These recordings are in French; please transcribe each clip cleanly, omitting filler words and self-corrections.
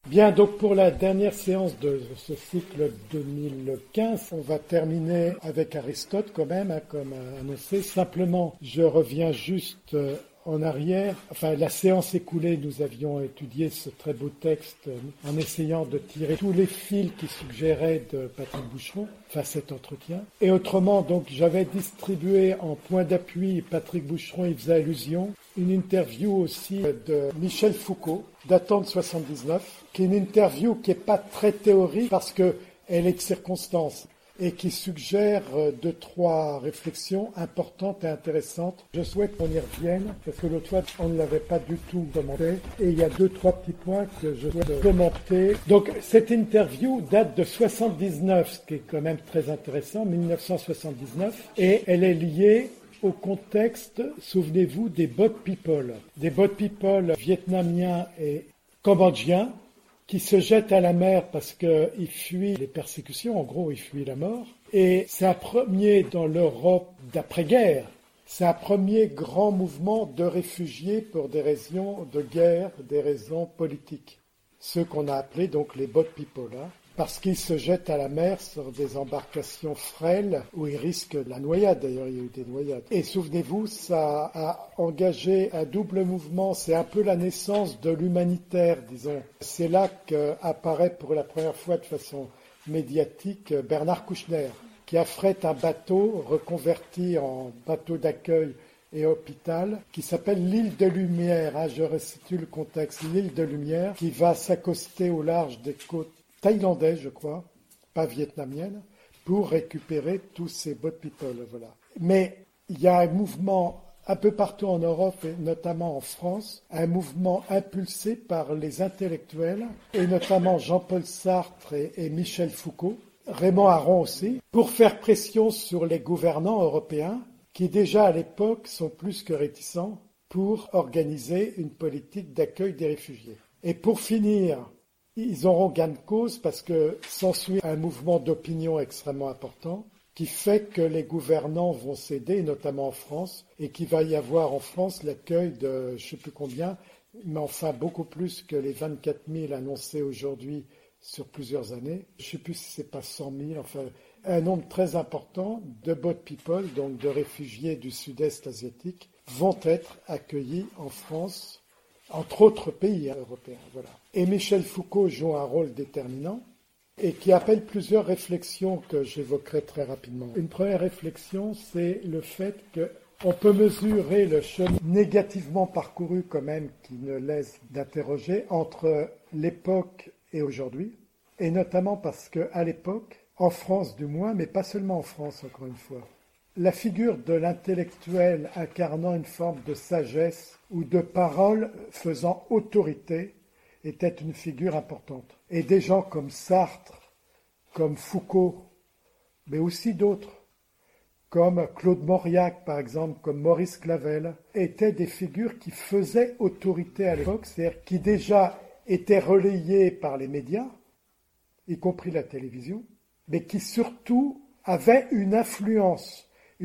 Bien, donc pour la dernière séance de ce cycle 2015, on va terminer avec Aristote quand même, comme annoncé. Simplement, je reviens juste en arrière. Enfin, la séance écoulée, nous avions étudié ce très beau texte en essayant de tirer tous les fils qui suggéraient de Patrick Boucheron, enfin cet entretien. Et autrement, donc, j'avais distribué en point d'appui, Patrick Boucheron y faisait allusion, une interview aussi de Michel Foucault, datant de 79, qui est une interview qui n'est pas très théorique parce qu'elle est de circonstance et qui suggère deux, trois réflexions importantes et intéressantes. Je souhaite qu'on y revienne parce que l'autre fois, on ne l'avait pas du tout commenté et il y a deux, trois petits points que je souhaite commenter. Donc, cette interview date de 79, ce qui est quand même très intéressant, 1979, et elle est liée au contexte, souvenez-vous, des Bot People vietnamiens et cambodgiens qui se jettent à la mer parce qu'ils fuient les persécutions, en gros, ils fuient la mort. Et c'est un premier dans l'Europe d'après-guerre, c'est un premier grand mouvement de réfugiés pour des raisons de guerre, des raisons politiques. Ceux qu'on a appelés donc les Bot People, parce qu'ils se jettent à la mer sur des embarcations frêles où ils risquent la noyade. D'ailleurs, il y a eu des noyades. Et souvenez-vous, ça a engagé un double mouvement. C'est un peu la naissance de l'humanitaire, disons. C'est là qu'apparaît pour la première fois de façon médiatique Bernard Kouchner, qui affrète un bateau reconverti en bateau d'accueil et hôpital, qui s'appelle l'île de Lumière. Je resitue le contexte. L'île de Lumière, qui va s'accoster au large des côtes thaïlandaises, je crois, pas vietnamiennes, pour récupérer tous ces Bot People, voilà. Mais il y a un mouvement un peu partout en Europe, et notamment en France, un mouvement impulsé par les intellectuels, et notamment Jean-Paul Sartre et Michel Foucault, Raymond Aron aussi, pour faire pression sur les gouvernants européens, qui déjà à l'époque sont plus que réticents pour organiser une politique d'accueil des réfugiés. Et pour finir, ils auront gain de cause parce que s'ensuit un mouvement d'opinion extrêmement important qui fait que les gouvernants vont céder, notamment en France, et qu'il va y avoir en France l'accueil de je ne sais plus combien, mais enfin beaucoup plus que les 24 000 annoncés aujourd'hui sur plusieurs années. Je ne sais plus si c'est pas 100 000, enfin un nombre très important de Bot People, donc de réfugiés du sud-est asiatique, vont être accueillis en France, entre autres pays européens. Voilà. Et Michel Foucault joue un rôle déterminant et qui appelle plusieurs réflexions que j'évoquerai très rapidement. Une première réflexion, c'est le fait qu'on peut mesurer le chemin négativement parcouru quand même qui ne laisse d'interroger entre l'époque et aujourd'hui, et notamment parce qu'à l'époque, en France du moins, mais pas seulement en France encore une fois, la figure de l'intellectuel incarnant une forme de sagesse ou de parole faisant autorité était une figure importante. Et des gens comme Sartre, comme Foucault, mais aussi d'autres, comme Claude Mauriac par exemple, comme Maurice Clavel, étaient des figures qui faisaient autorité à l'époque, c'est-à-dire qui déjà étaient relayées par les médias, y compris la télévision, mais qui surtout avaient une influence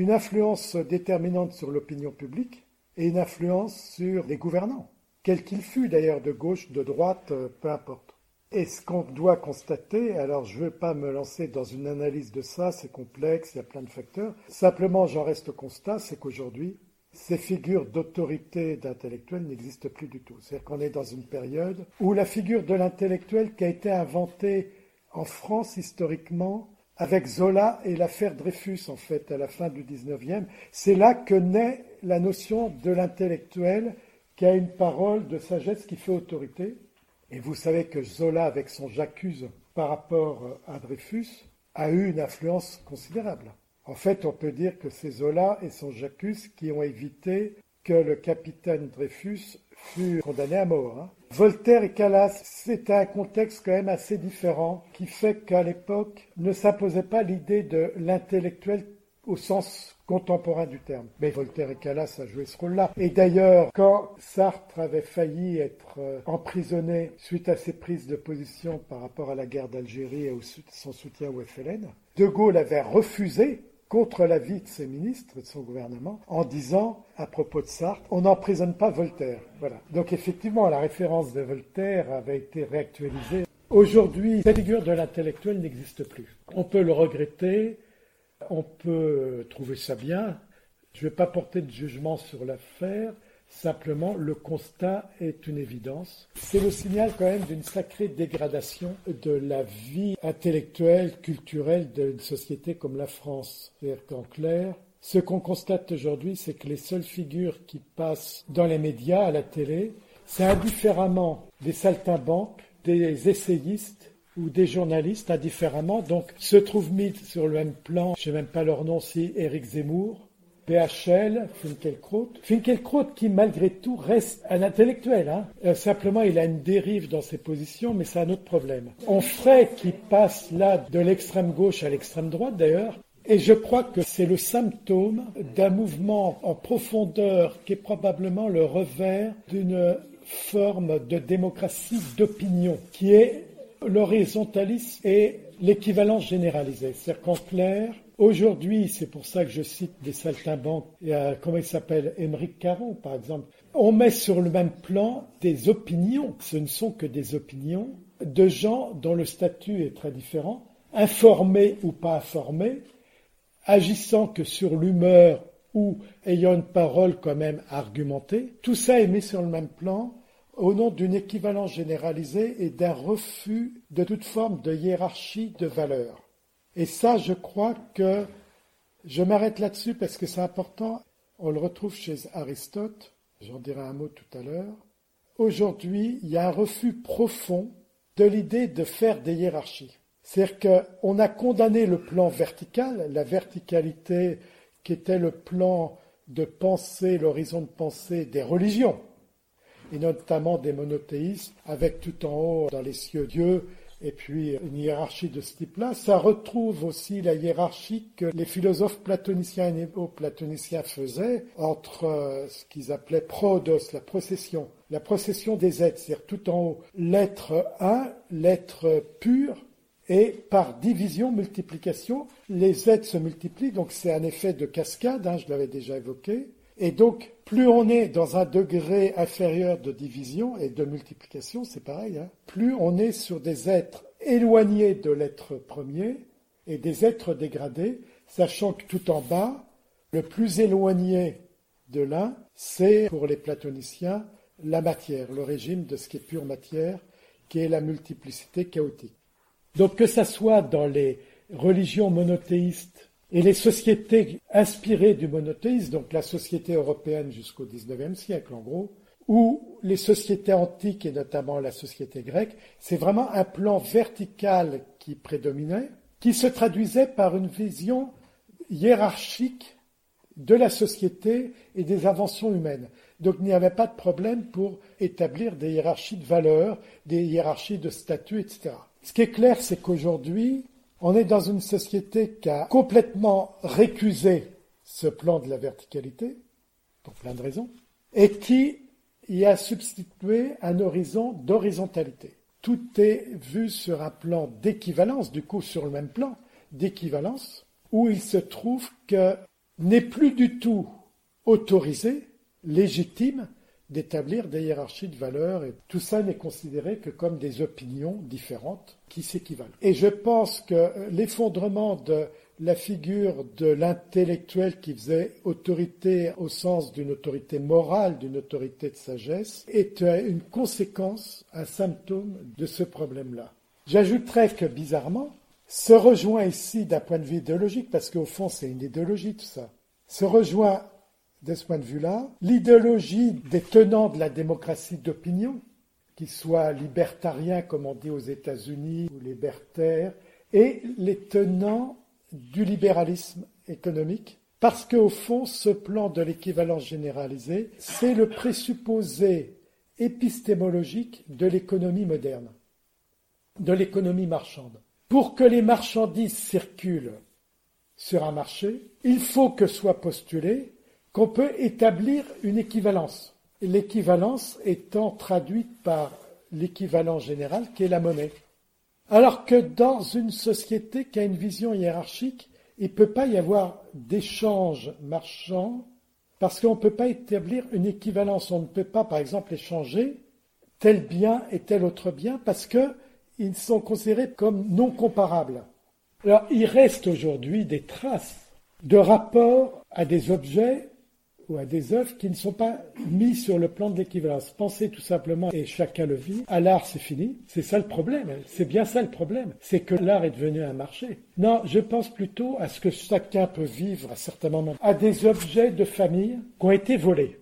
déterminante sur l'opinion publique et une influence sur les gouvernants, quels qu'ils fût d'ailleurs, de gauche, de droite, peu importe. Et ce qu'on doit constater, alors je ne veux pas me lancer dans une analyse de ça, c'est complexe, il y a plein de facteurs, simplement j'en reste au constat, c'est qu'aujourd'hui, ces figures d'autorité d'intellectuel n'existent plus du tout. C'est-à-dire qu'on est dans une période où la figure de l'intellectuel qui a été inventée en France historiquement, avec Zola et l'affaire Dreyfus, en fait, à la fin du XIXe, c'est là que naît la notion de l'intellectuel qui a une parole de sagesse qui fait autorité. Et vous savez que Zola, avec son J'accuse par rapport à Dreyfus, a eu une influence considérable. En fait, on peut dire que c'est Zola et son J'accuse qui ont évité que le capitaine Dreyfus fût condamné à mort. Voltaire et Calas, c'est un contexte quand même assez différent qui fait qu'à l'époque ne s'imposait pas l'idée de l'intellectuel au sens contemporain du terme. Mais Voltaire et Calas a joué ce rôle-là. Et d'ailleurs, quand Sartre avait failli être emprisonné suite à ses prises de position par rapport à la guerre d'Algérie et son soutien au FLN, De Gaulle avait refusé contre l'avis de ses ministres, de son gouvernement, en disant, à propos de Sartre, on n'emprisonne pas Voltaire. Voilà. Donc effectivement, la référence de Voltaire avait été réactualisée. Aujourd'hui, cette figure de l'intellectuel n'existe plus. On peut le regretter, on peut trouver ça bien. Je ne vais pas porter de jugement sur l'affaire. Simplement, le constat est une évidence. C'est le signal quand même d'une sacrée dégradation de la vie intellectuelle, culturelle d'une société comme la France. C'est-à-dire qu'en clair, ce qu'on constate aujourd'hui, c'est que les seules figures qui passent dans les médias, à la télé, c'est indifféremment des saltimbanques, des essayistes ou des journalistes, indifféremment, donc se trouvent mis sur le même plan, je ne sais même pas leur nom, si Éric Zemmour, PHL, Finkielkraut qui malgré tout reste un intellectuel. Simplement il a une dérive dans ses positions, mais c'est un autre problème. Onfray qui passe là de l'extrême gauche à l'extrême droite d'ailleurs, et je crois que c'est le symptôme d'un mouvement en profondeur qui est probablement le revers d'une forme de démocratie d'opinion, qui est l'horizontalisme et l'équivalence généralisée. C'est-à-dire qu'en clair, aujourd'hui, c'est pour ça que je cite des saltimbanques, comment il s'appelle, Émeric Caron par exemple, on met sur le même plan des opinions, ce ne sont que des opinions, de gens dont le statut est très différent, informés ou pas informés, agissant que sur l'humeur ou ayant une parole quand même argumentée. Tout ça est mis sur le même plan au nom d'une équivalence généralisée et d'un refus de toute forme de hiérarchie de valeurs. Et ça, je crois que je m'arrête là-dessus parce que c'est important. On le retrouve chez Aristote, j'en dirai un mot tout à l'heure. Aujourd'hui, il y a un refus profond de l'idée de faire des hiérarchies. C'est-à-dire qu'on a condamné le plan vertical, la verticalité qui était le plan de pensée, l'horizon de pensée des religions, et notamment des monothéistes, avec tout en haut dans les cieux Dieu, et puis une hiérarchie de ce type-là. Ça retrouve aussi la hiérarchie que les philosophes platoniciens et néo-platoniciens faisaient entre ce qu'ils appelaient prodos, la procession des êtres, c'est-à-dire tout en haut, l'être un, l'être pur, et par division, multiplication, les êtres se multiplient, donc c'est un effet de cascade, je l'avais déjà évoqué. Et donc, plus on est dans un degré inférieur de division et de multiplication, c'est pareil, plus on est sur des êtres éloignés de l'être premier et des êtres dégradés, sachant que tout en bas, le plus éloigné de l'un, c'est, pour les platoniciens, la matière, le régime de ce qui est pure matière, qui est la multiplicité chaotique. Donc que ça soit dans les religions monothéistes et les sociétés inspirées du monothéisme, donc la société européenne jusqu'au XIXe siècle en gros, ou les sociétés antiques et notamment la société grecque, c'est vraiment un plan vertical qui prédominait, qui se traduisait par une vision hiérarchique de la société et des inventions humaines. Donc il n'y avait pas de problème pour établir des hiérarchies de valeurs, des hiérarchies de statuts, etc. Ce qui est clair, c'est qu'aujourd'hui, on est dans une société qui a complètement récusé ce plan de la verticalité, pour plein de raisons, et qui y a substitué un horizon d'horizontalité. Tout est vu sur un plan d'équivalence, du coup sur le même plan d'équivalence, où il se trouve que n'est plus du tout autorisé, légitime, d'établir des hiérarchies de valeurs, et tout ça n'est considéré que comme des opinions différentes qui s'équivalent. Et je pense que l'effondrement de la figure de l'intellectuel qui faisait autorité au sens d'une autorité morale, d'une autorité de sagesse, est une conséquence, un symptôme de ce problème-là. J'ajouterais que, bizarrement, se rejoint ici d'un point de vue idéologique, parce qu'au fond c'est une idéologie tout ça, se rejoint de ce point de vue-là, l'idéologie des tenants de la démocratie d'opinion, qu'ils soient libertariens, comme on dit aux États-Unis, ou libertaires, et les tenants du libéralisme économique, parce qu'au fond, ce plan de l'équivalence généralisée, c'est le présupposé épistémologique de l'économie moderne, de l'économie marchande. Pour que les marchandises circulent sur un marché, il faut que soit postulé qu'on peut établir une équivalence. L'équivalence étant traduite par l'équivalence générale qui est la monnaie. Alors que dans une société qui a une vision hiérarchique, il ne peut pas y avoir d'échange marchand parce qu'on ne peut pas établir une équivalence. On ne peut pas, par exemple, échanger tel bien et tel autre bien parce qu'ils sont considérés comme non comparables. Alors, il reste aujourd'hui des traces de rapport à des objets ou à des œuvres qui ne sont pas mis sur le plan de l'équivalence. Pensez tout simplement, et chacun le vit, à l'art c'est fini. C'est ça le problème, c'est bien ça le problème. C'est que l'art est devenu un marché. Non, je pense plutôt à ce que chacun peut vivre à certains moments, à des objets de famille qui ont été volés.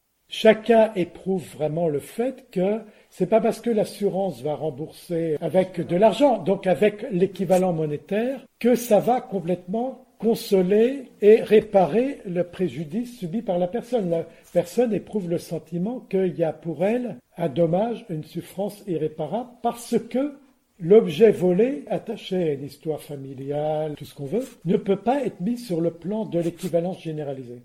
Chacun éprouve vraiment le fait que c'est pas parce que l'assurance va rembourser avec de l'argent, donc avec l'équivalent monétaire, que ça va complètement consoler et réparer le préjudice subi par la personne. La personne éprouve le sentiment qu'il y a pour elle un dommage, une souffrance irréparable, parce que l'objet volé, attaché à une histoire familiale, tout ce qu'on veut, ne peut pas être mis sur le plan de l'équivalence généralisée.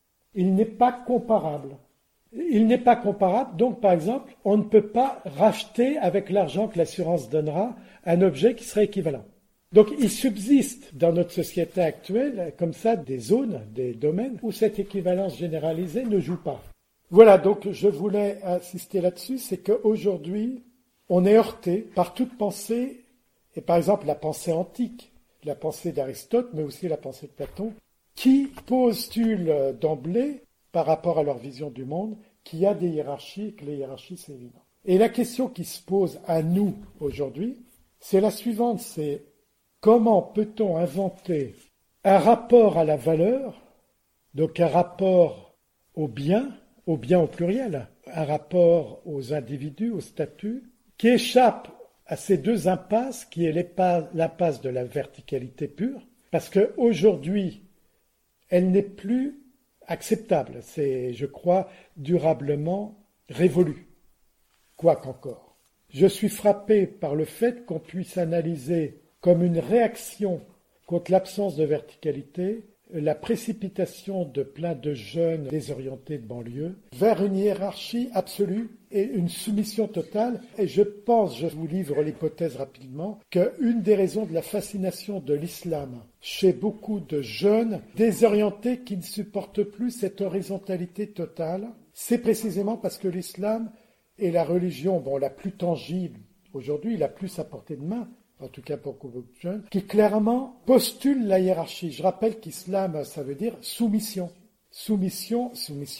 Il n'est pas comparable. Il n'est pas comparable, donc par exemple, on ne peut pas racheter avec l'argent que l'assurance donnera un objet qui serait équivalent. Donc il subsiste dans notre société actuelle comme ça des zones, des domaines où cette équivalence généralisée ne joue pas. Voilà, donc je voulais insister là-dessus, c'est qu'aujourd'hui on est heurté par toute pensée, et par exemple la pensée antique, la pensée d'Aristote, mais aussi la pensée de Platon, qui postule d'emblée, par rapport à leur vision du monde, qu'il y a des hiérarchies et que les hiérarchies c'est évident. Et la question qui se pose à nous aujourd'hui, c'est la suivante, c'est comment peut-on inventer un rapport à la valeur, donc un rapport au bien au pluriel, un rapport aux individus, au statut, qui échappe à ces deux impasses, qui est l'impasse de la verticalité pure, parce qu'aujourd'hui, elle n'est plus acceptable, c'est, je crois, durablement révolu, quoiqu'encore. Je suis frappé par le fait qu'on puisse analyser comme une réaction contre l'absence de verticalité, la précipitation de plein de jeunes désorientés de banlieue vers une hiérarchie absolue et une soumission totale. Et je pense, je vous livre l'hypothèse rapidement, qu'une des raisons de la fascination de l'islam chez beaucoup de jeunes désorientés qui ne supportent plus cette horizontalité totale, c'est précisément parce que l'islam est la religion la plus tangible aujourd'hui, la plus à portée de main, en tout cas pour beaucoup de jeunes, qui clairement postule la hiérarchie. Je rappelle qu'islam, ça veut dire soumission. Soumission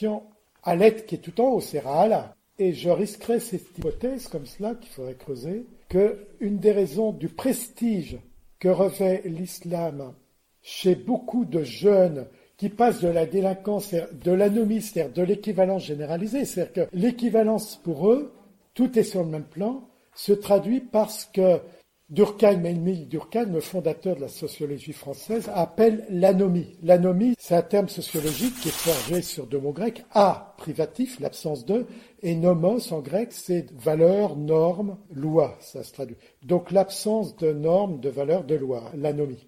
à l'être qui est tout en haut, c'est Ra'ala. Et je risquerais cette hypothèse comme cela, qu'il faudrait creuser, qu'une des raisons du prestige que revêt l'islam chez beaucoup de jeunes qui passent de la délinquance, de l'anomie, c'est-à-dire de l'équivalence généralisée, c'est-à-dire que l'équivalence pour eux, tout est sur le même plan, se traduit parce que Durkheim, Émile Durkheim, le fondateur de la sociologie française, appelle l'anomie. L'anomie, c'est un terme sociologique qui est forgé sur deux mots grecs. A, privatif, l'absence de, et nomos, en grec, c'est valeur, norme, loi, ça se traduit. Donc l'absence de normes, de valeurs, de lois, l'anomie.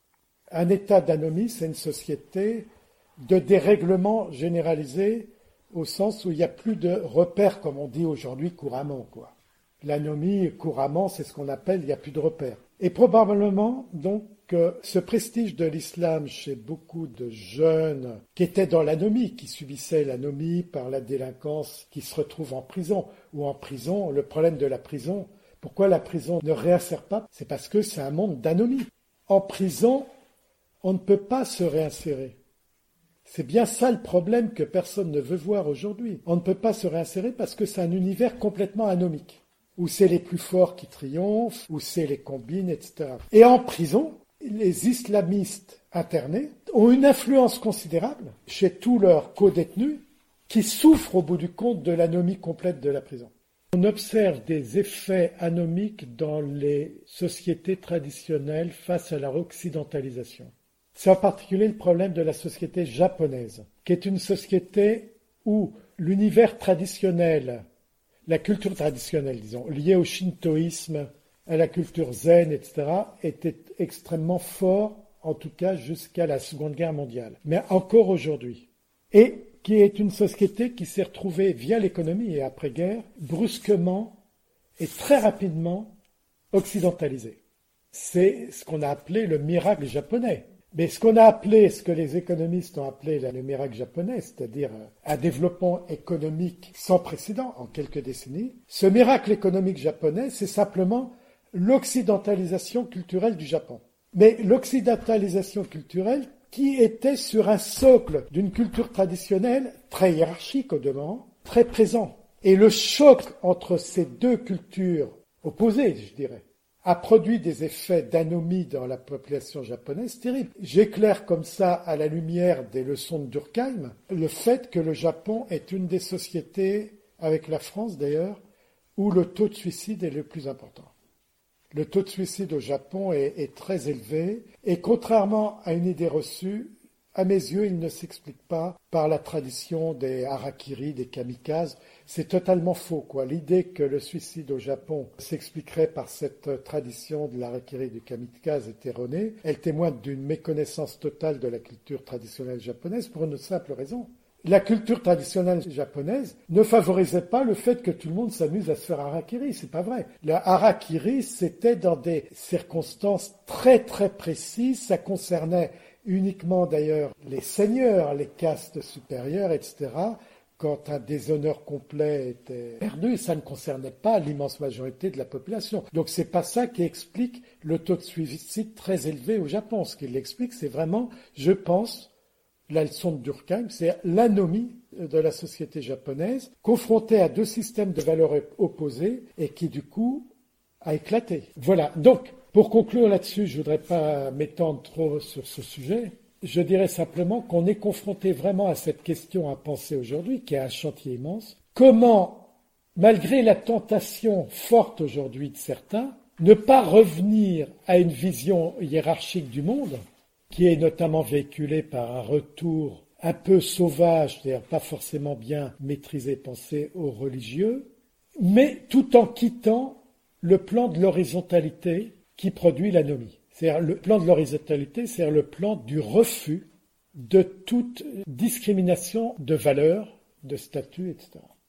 Un état d'anomie, c'est une société de dérèglement généralisé au sens où il n'y a plus de repères, comme on dit aujourd'hui couramment, quoi. L'anomie, couramment, c'est ce qu'on appelle, il n'y a plus de repères. Et probablement, donc, ce prestige de l'islam chez beaucoup de jeunes qui étaient dans l'anomie, qui subissaient l'anomie par la délinquance, qui se retrouvent en prison, ou en prison, le problème de la prison, pourquoi la prison ne réinsère pas? C'est parce que c'est un monde d'anomie. En prison, on ne peut pas se réinsérer. C'est bien ça le problème que personne ne veut voir aujourd'hui. On ne peut pas se réinsérer parce que c'est un univers complètement anomique, où c'est les plus forts qui triomphent, où c'est les combines, etc. Et en prison, les islamistes internés ont une influence considérable chez tous leurs co-détenus qui souffrent au bout du compte de l'anomie complète de la prison. On observe des effets anomiques dans les sociétés traditionnelles face à leur occidentalisation. C'est en particulier le problème de la société japonaise, qui est une société où l'univers traditionnel, la culture traditionnelle, disons, liée au shintoïsme, à la culture zen, etc., était extrêmement fort, en tout cas jusqu'à la Seconde Guerre mondiale, mais encore aujourd'hui. Et qui est une société qui s'est retrouvée, via l'économie et après-guerre, brusquement et très rapidement occidentalisée. C'est ce qu'on a appelé le miracle japonais. Mais ce qu'on a appelé, ce que les économistes ont appelé le miracle japonais, c'est-à-dire un développement économique sans précédent en quelques décennies, ce miracle économique japonais, c'est simplement l'occidentalisation culturelle du Japon. Mais l'occidentalisation culturelle qui était sur un socle d'une culture traditionnelle très hiérarchique au demeurant, très présent. Et le choc entre ces deux cultures opposées, je dirais, a produit des effets d'anomie dans la population japonaise terribles. J'éclaire comme ça, à la lumière des leçons de Durkheim, le fait que le Japon est une des sociétés, avec la France d'ailleurs, où le taux de suicide est le plus important. Le taux de suicide au Japon est très élevé et contrairement à une idée reçue, à mes yeux, il ne s'explique pas par la tradition des harakiri, des kamikazes. C'est totalement faux, quoi. L'idée que le suicide au Japon s'expliquerait par cette tradition de l'harakiri et du kamikaze est erronée. Elle témoigne d'une méconnaissance totale de la culture traditionnelle japonaise pour une simple raison. La culture traditionnelle japonaise ne favorisait pas le fait que tout le monde s'amuse à se faire harakiri, c'est pas vrai. Le harakiri, c'était dans des circonstances très très précises, ça concernait uniquement d'ailleurs les seigneurs, les castes supérieures, etc. Quand un déshonneur complet était perdu, ça ne concernait pas l'immense majorité de la population. Donc c'est pas ça qui explique le taux de suicide très élevé au Japon. Ce qui l'explique, c'est vraiment, je pense, la leçon de Durkheim, c'est l'anomie de la société japonaise, confrontée à deux systèmes de valeurs opposés et qui, du coup, a éclaté. Voilà. Donc, pour conclure là-dessus, je ne voudrais pas m'étendre trop sur ce sujet. Je dirais simplement qu'on est confronté vraiment à cette question à penser aujourd'hui, qui est un chantier immense. Comment, malgré la tentation forte aujourd'hui de certains, ne pas revenir à une vision hiérarchique du monde, qui est notamment véhiculé par un retour un peu sauvage, c'est-à-dire pas forcément bien maîtrisé, pensé aux religieux, mais tout en quittant le plan de l'horizontalité qui produit l'anomie. C'est-à-dire le plan de l'horizontalité, c'est-à-dire le plan du refus de toute discrimination de valeur, de statut, etc.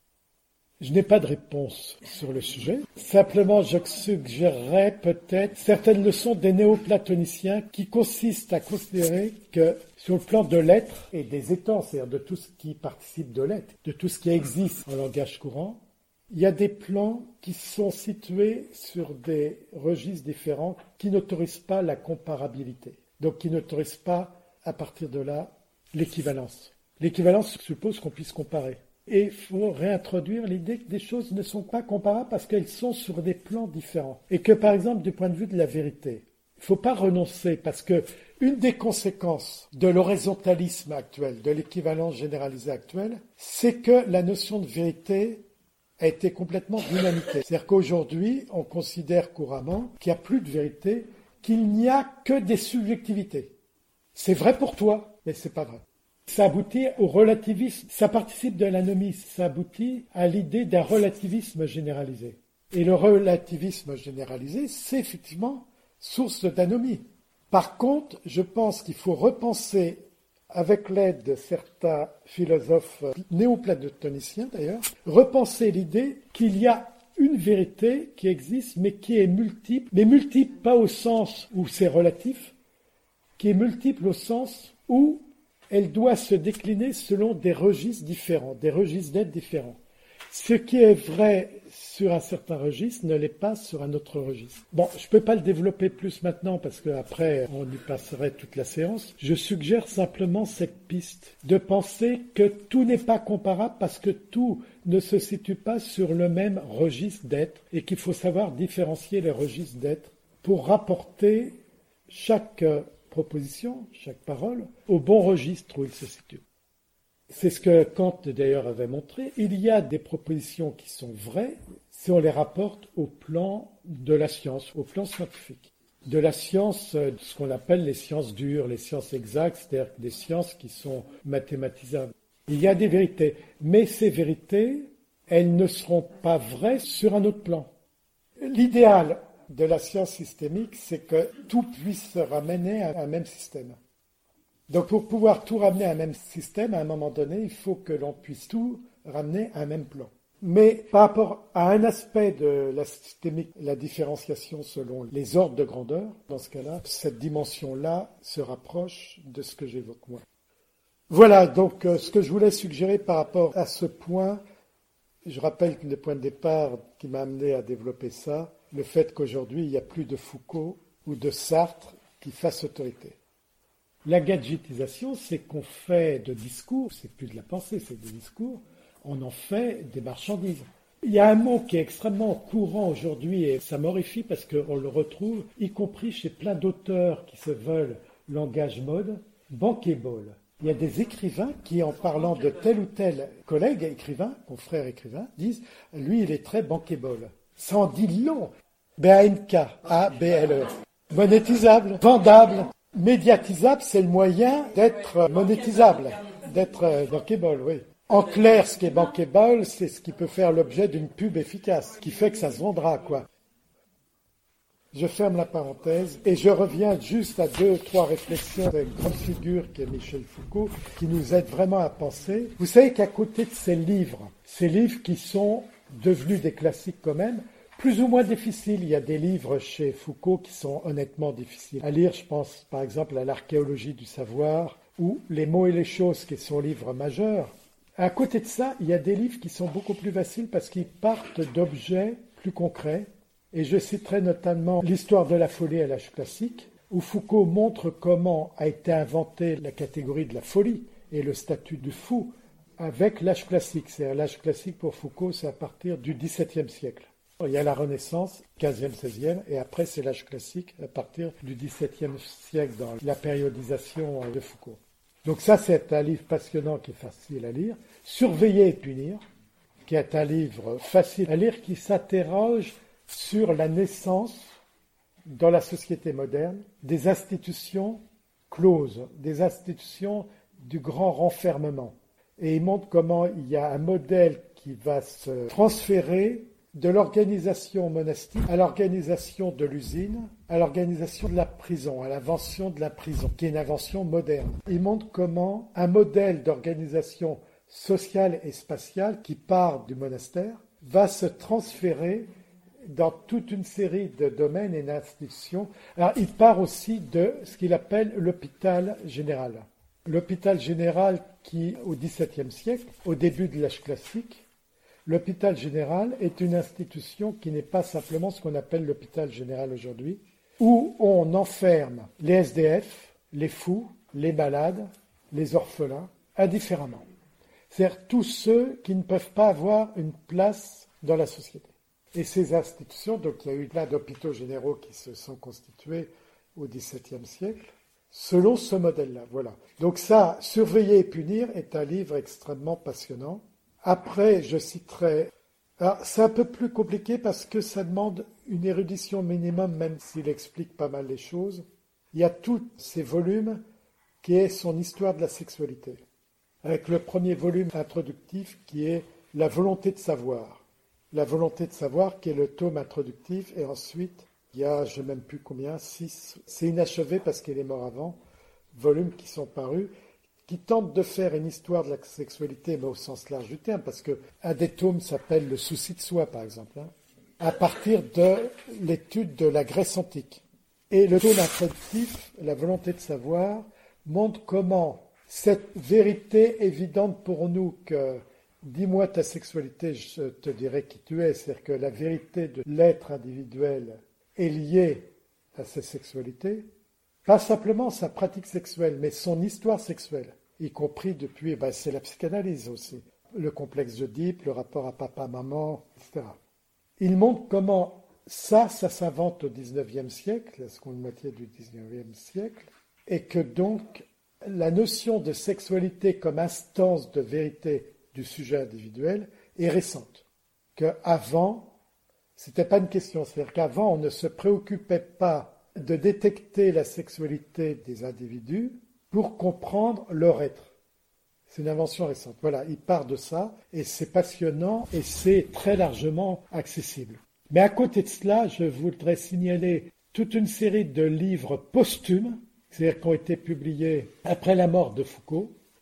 Je n'ai pas de réponse sur le sujet. Simplement, je suggérerais peut-être certaines leçons des néoplatoniciens qui consistent à considérer que sur le plan de l'être et des étangs, c'est-à-dire de tout ce qui participe de l'être, de tout ce qui existe en langage courant, il y a des plans qui sont situés sur des registres différents qui n'autorisent pas la comparabilité. Donc qui n'autorisent pas, à partir de là, l'équivalence. L'équivalence suppose qu'on puisse comparer. Et il faut réintroduire l'idée que des choses ne sont pas comparables parce qu'elles sont sur des plans différents. Et que, par exemple, du point de vue de la vérité, il ne faut pas renoncer parce que une des conséquences de l'horizontalisme actuel, de l'équivalence généralisée actuelle, c'est que la notion de vérité a été complètement dynamitée. C'est-à-dire qu'aujourd'hui, on considère couramment qu'il n'y a plus de vérité, qu'il n'y a que des subjectivités. C'est vrai pour toi, mais c'est pas vrai. Ça aboutit au relativisme, ça participe de l'anomie, ça aboutit à l'idée d'un relativisme généralisé. Et le relativisme généralisé, c'est effectivement source d'anomie. Par contre, je pense qu'il faut repenser, avec l'aide de certains philosophes néoplatoniciens d'ailleurs, repenser l'idée qu'il y a une vérité qui existe, mais qui est multiple, mais multiple pas au sens où c'est relatif, qui est multiple au sens où elle doit se décliner selon des registres différents, des registres d'être différents. Ce qui est vrai sur un certain registre ne l'est pas sur un autre registre. Bon, je ne peux pas le développer plus maintenant parce qu'après on y passerait toute la séance. Je suggère simplement cette piste de penser que tout n'est pas comparable parce que tout ne se situe pas sur le même registre d'être et qu'il faut savoir différencier les registres d'être pour rapporter chaque proposition, chaque parole, au bon registre où il se situe. C'est ce que Kant d'ailleurs avait montré. Il y a des propositions qui sont vraies si on les rapporte au plan de la science, au plan scientifique. De la science, ce qu'on appelle les sciences dures, les sciences exactes, c'est-à-dire des sciences qui sont mathématisables. Il y a des vérités, mais ces vérités, elles ne seront pas vraies sur un autre plan. L'idéal de la science systémique, c'est que tout puisse se ramener à un même système. Donc pour pouvoir tout ramener à un même système, à un moment donné, il faut que l'on puisse tout ramener à un même plan. Mais par rapport à un aspect de la systémique, la différenciation selon les ordres de grandeur, dans ce cas-là, cette dimension-là se rapproche de ce que j'évoque moi. Voilà donc ce que je voulais suggérer par rapport à ce point. Je rappelle que le point de départ qui m'a amené à développer ça, le fait qu'aujourd'hui il n'y a plus de Foucault ou de Sartre qui fassent autorité. La gadgetisation, c'est qu'on fait de discours, c'est plus de la pensée, c'est des discours, on en fait des marchandises. Il y a un mot qui est extrêmement courant aujourd'hui et ça m'horrifie parce qu'on le retrouve, y compris chez plein d'auteurs qui se veulent langage mode, bankable. Il y a des écrivains qui, en parlant de tel ou tel collègue écrivain, confrère écrivain, disent « lui, il est très bankable ». Ça en dit long. B-A-N-K, A-B-L-E. Monétisable, vendable. Médiatisable, c'est le moyen d'être monétisable, d'être bankable, oui. En clair, ce qui est bankable, c'est ce qui peut faire l'objet d'une pub efficace, qui fait que ça se vendra, quoi. Je ferme la parenthèse et je reviens juste à 2-3 réflexions d'une grande figure qui est Michel Foucault, qui nous aide vraiment à penser. Vous savez qu'à côté de ces livres qui sont devenus des classiques quand même, plus ou moins difficiles, il y a des livres chez Foucault qui sont honnêtement difficiles à lire. Je pense par exemple à l'Archéologie du savoir ou Les mots et les choses, qui sont livres majeurs. À côté de ça, il y a des livres qui sont beaucoup plus faciles parce qu'ils partent d'objets plus concrets. Et je citerai notamment l'histoire de la folie à l'âge classique, où Foucault montre comment a été inventée la catégorie de la folie et le statut du fou avec l'âge classique. C'est-à-dire l'âge classique pour Foucault, c'est à partir du XVIIe siècle. Il y a la Renaissance, XVe, XVIe, et après c'est l'âge classique à partir du XVIIe siècle dans la périodisation de Foucault. Donc ça, c'est un livre passionnant qui est facile à lire. Surveiller et punir, qui est un livre facile à lire, qui s'interroge sur la naissance dans la société moderne des institutions closes, des institutions du grand renfermement. Et il montre comment il y a un modèle qui va se transférer de l'organisation monastique à l'organisation de l'usine, à l'organisation de la prison, à l'invention de la prison, qui est une invention moderne. Il montre comment un modèle d'organisation sociale et spatiale qui part du monastère va se transférer dans toute une série de domaines et d'institutions. Alors, il part aussi de ce qu'il appelle l'hôpital général. L'hôpital général qui, au XVIIe siècle, au début de l'âge classique, l'hôpital général est une institution qui n'est pas simplement ce qu'on appelle l'hôpital général aujourd'hui, où on enferme les SDF, les fous, les malades, les orphelins, indifféremment. C'est-à-dire tous ceux qui ne peuvent pas avoir une place dans la société. Et ces institutions, donc il y a eu plein d'hôpitaux généraux qui se sont constitués au XVIIe siècle, selon ce modèle-là. Voilà. Donc ça, Surveiller et punir est un livre extrêmement passionnant. Après, je citerai... Alors, c'est un peu plus compliqué parce que ça demande une érudition minimum, même s'il explique pas mal les choses. Il y a tous ces volumes qui est son histoire de la sexualité, avec le premier volume introductif qui est La volonté de savoir. La volonté de savoir qui est le tome introductif, et ensuite il y a, je ne sais même plus combien, 6, c'est inachevé parce qu'il est mort avant, volumes qui sont parus, qui tentent de faire une histoire de la sexualité, mais au sens large du terme, parce qu'un des tomes s'appelle Le souci de soi, par exemple, à partir de l'étude de la Grèce antique. Et le tome introductif, La volonté de savoir, montre comment cette vérité évidente pour nous que dis-moi ta sexualité, je te dirai qui tu es. C'est-à-dire que la vérité de l'être individuel est liée à sa sexualité, pas simplement sa pratique sexuelle, mais son histoire sexuelle, y compris depuis, c'est la psychanalyse aussi, le complexe d'Oedipe, le rapport à papa-maman, etc. Il montre comment ça s'invente au XIXe siècle, la seconde moitié du XIXe siècle, et que donc la notion de sexualité comme instance de vérité du sujet individuel est récente. Qu'avant, c'était pas une question. C'est-à-dire qu'avant, on ne se préoccupait pas de détecter la sexualité des individus pour comprendre leur être. C'est une invention récente. Voilà, il part de ça, et c'est passionnant, et c'est très largement accessible. Mais à côté de cela, je voudrais signaler toute une série de livres posthumes, c'est-à-dire qui ont été publiés après la mort de Foucault,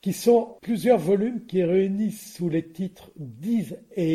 qui sont plusieurs volumes qui réunissent sous les titres dit et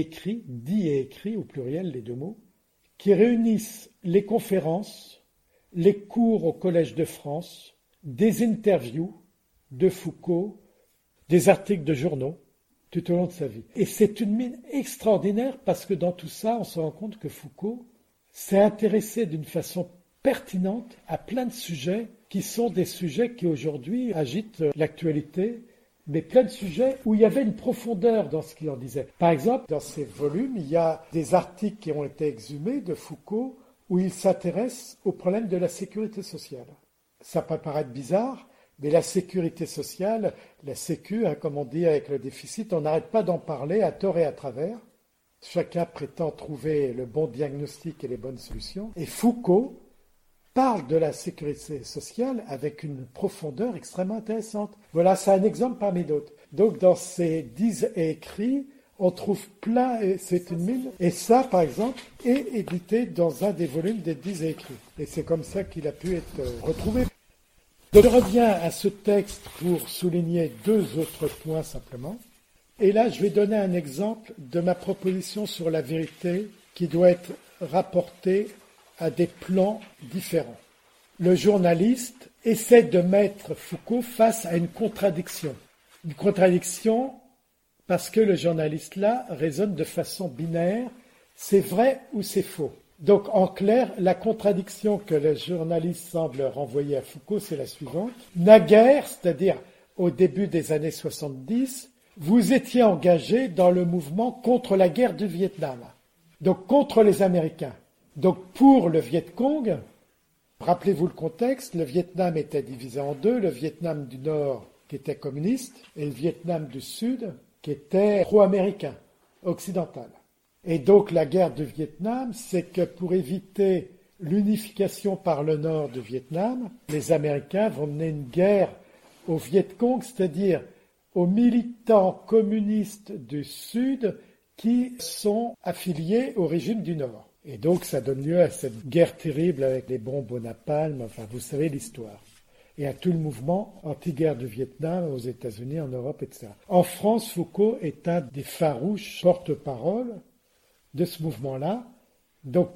écrit au pluriel, les deux mots, qui réunissent les conférences, les cours au Collège de France, des interviews de Foucault, des articles de journaux, tout au long de sa vie. Et c'est une mine extraordinaire parce que dans tout ça, on se rend compte que Foucault s'est intéressé d'une façon pertinente à plein de sujets qui sont des sujets qui aujourd'hui agitent l'actualité, mais plein de sujets où il y avait une profondeur dans ce qu'il en disait. Par exemple, dans ces volumes, il y a des articles qui ont été exhumés de Foucault où il s'intéresse au problème de la sécurité sociale. Ça peut paraître bizarre, mais la sécurité sociale, la sécu, comme on dit avec le déficit, on n'arrête pas d'en parler à tort et à travers. Chacun prétend trouver le bon diagnostic et les bonnes solutions. Et Foucault parle de la sécurité sociale avec une profondeur extrêmement intéressante. Voilà, c'est un exemple parmi d'autres. Donc, dans ces 10 écrits, on trouve plein, et c'est une mine. Et ça, par exemple, est édité dans un des volumes des 10 écrits. Et c'est comme ça qu'il a pu être retrouvé. Donc, je reviens à ce texte pour souligner 2 autres points simplement. Et là, je vais donner un exemple de ma proposition sur la vérité qui doit être rapportée à des plans différents. Le journaliste essaie de mettre Foucault face à une contradiction. Une contradiction parce que le journaliste là raisonne de façon binaire, c'est vrai ou c'est faux. Donc en clair, la contradiction que le journaliste semble renvoyer à Foucault, c'est la suivante. Naguère, c'est-à-dire au début des années 70, vous étiez engagé dans le mouvement contre la guerre du Vietnam, donc contre les Américains. Donc pour le Viet Cong, rappelez-vous le contexte, le Vietnam était divisé en 2, le Vietnam du Nord qui était communiste et le Vietnam du Sud qui était pro-américain, occidental. Et donc la guerre du Vietnam, c'est que pour éviter l'unification par le nord du Vietnam, les Américains vont mener une guerre au Viet Cong, c'est-à-dire aux militants communistes du Sud qui sont affiliés au régime du Nord. Et donc ça donne lieu à cette guerre terrible avec les bombes au napalm, enfin vous savez l'histoire. Et à tout le mouvement anti-guerre du Vietnam aux États-Unis, en Europe, etc. En France, Foucault est un des farouches porte-parole de ce mouvement-là. Donc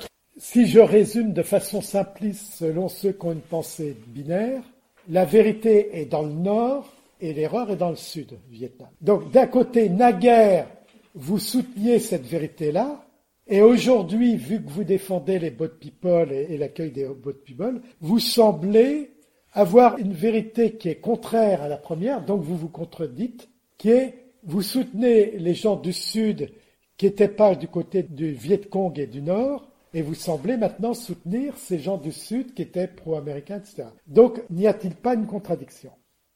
si je résume de façon simpliste selon ceux qui ont une pensée binaire, la vérité est dans le Nord et l'erreur est dans le Sud du Vietnam. Donc d'un côté, naguère, vous souteniez cette vérité-là, et aujourd'hui, vu que vous défendez les boat people et l'accueil des boat people, vous semblez avoir une vérité qui est contraire à la première, donc vous vous contredites, qui est, vous soutenez les gens du Sud qui n'étaient pas du côté du Viet Cong et du Nord, et vous semblez maintenant soutenir ces gens du Sud qui étaient pro-américains, etc. Donc, n'y a-t-il pas une contradiction?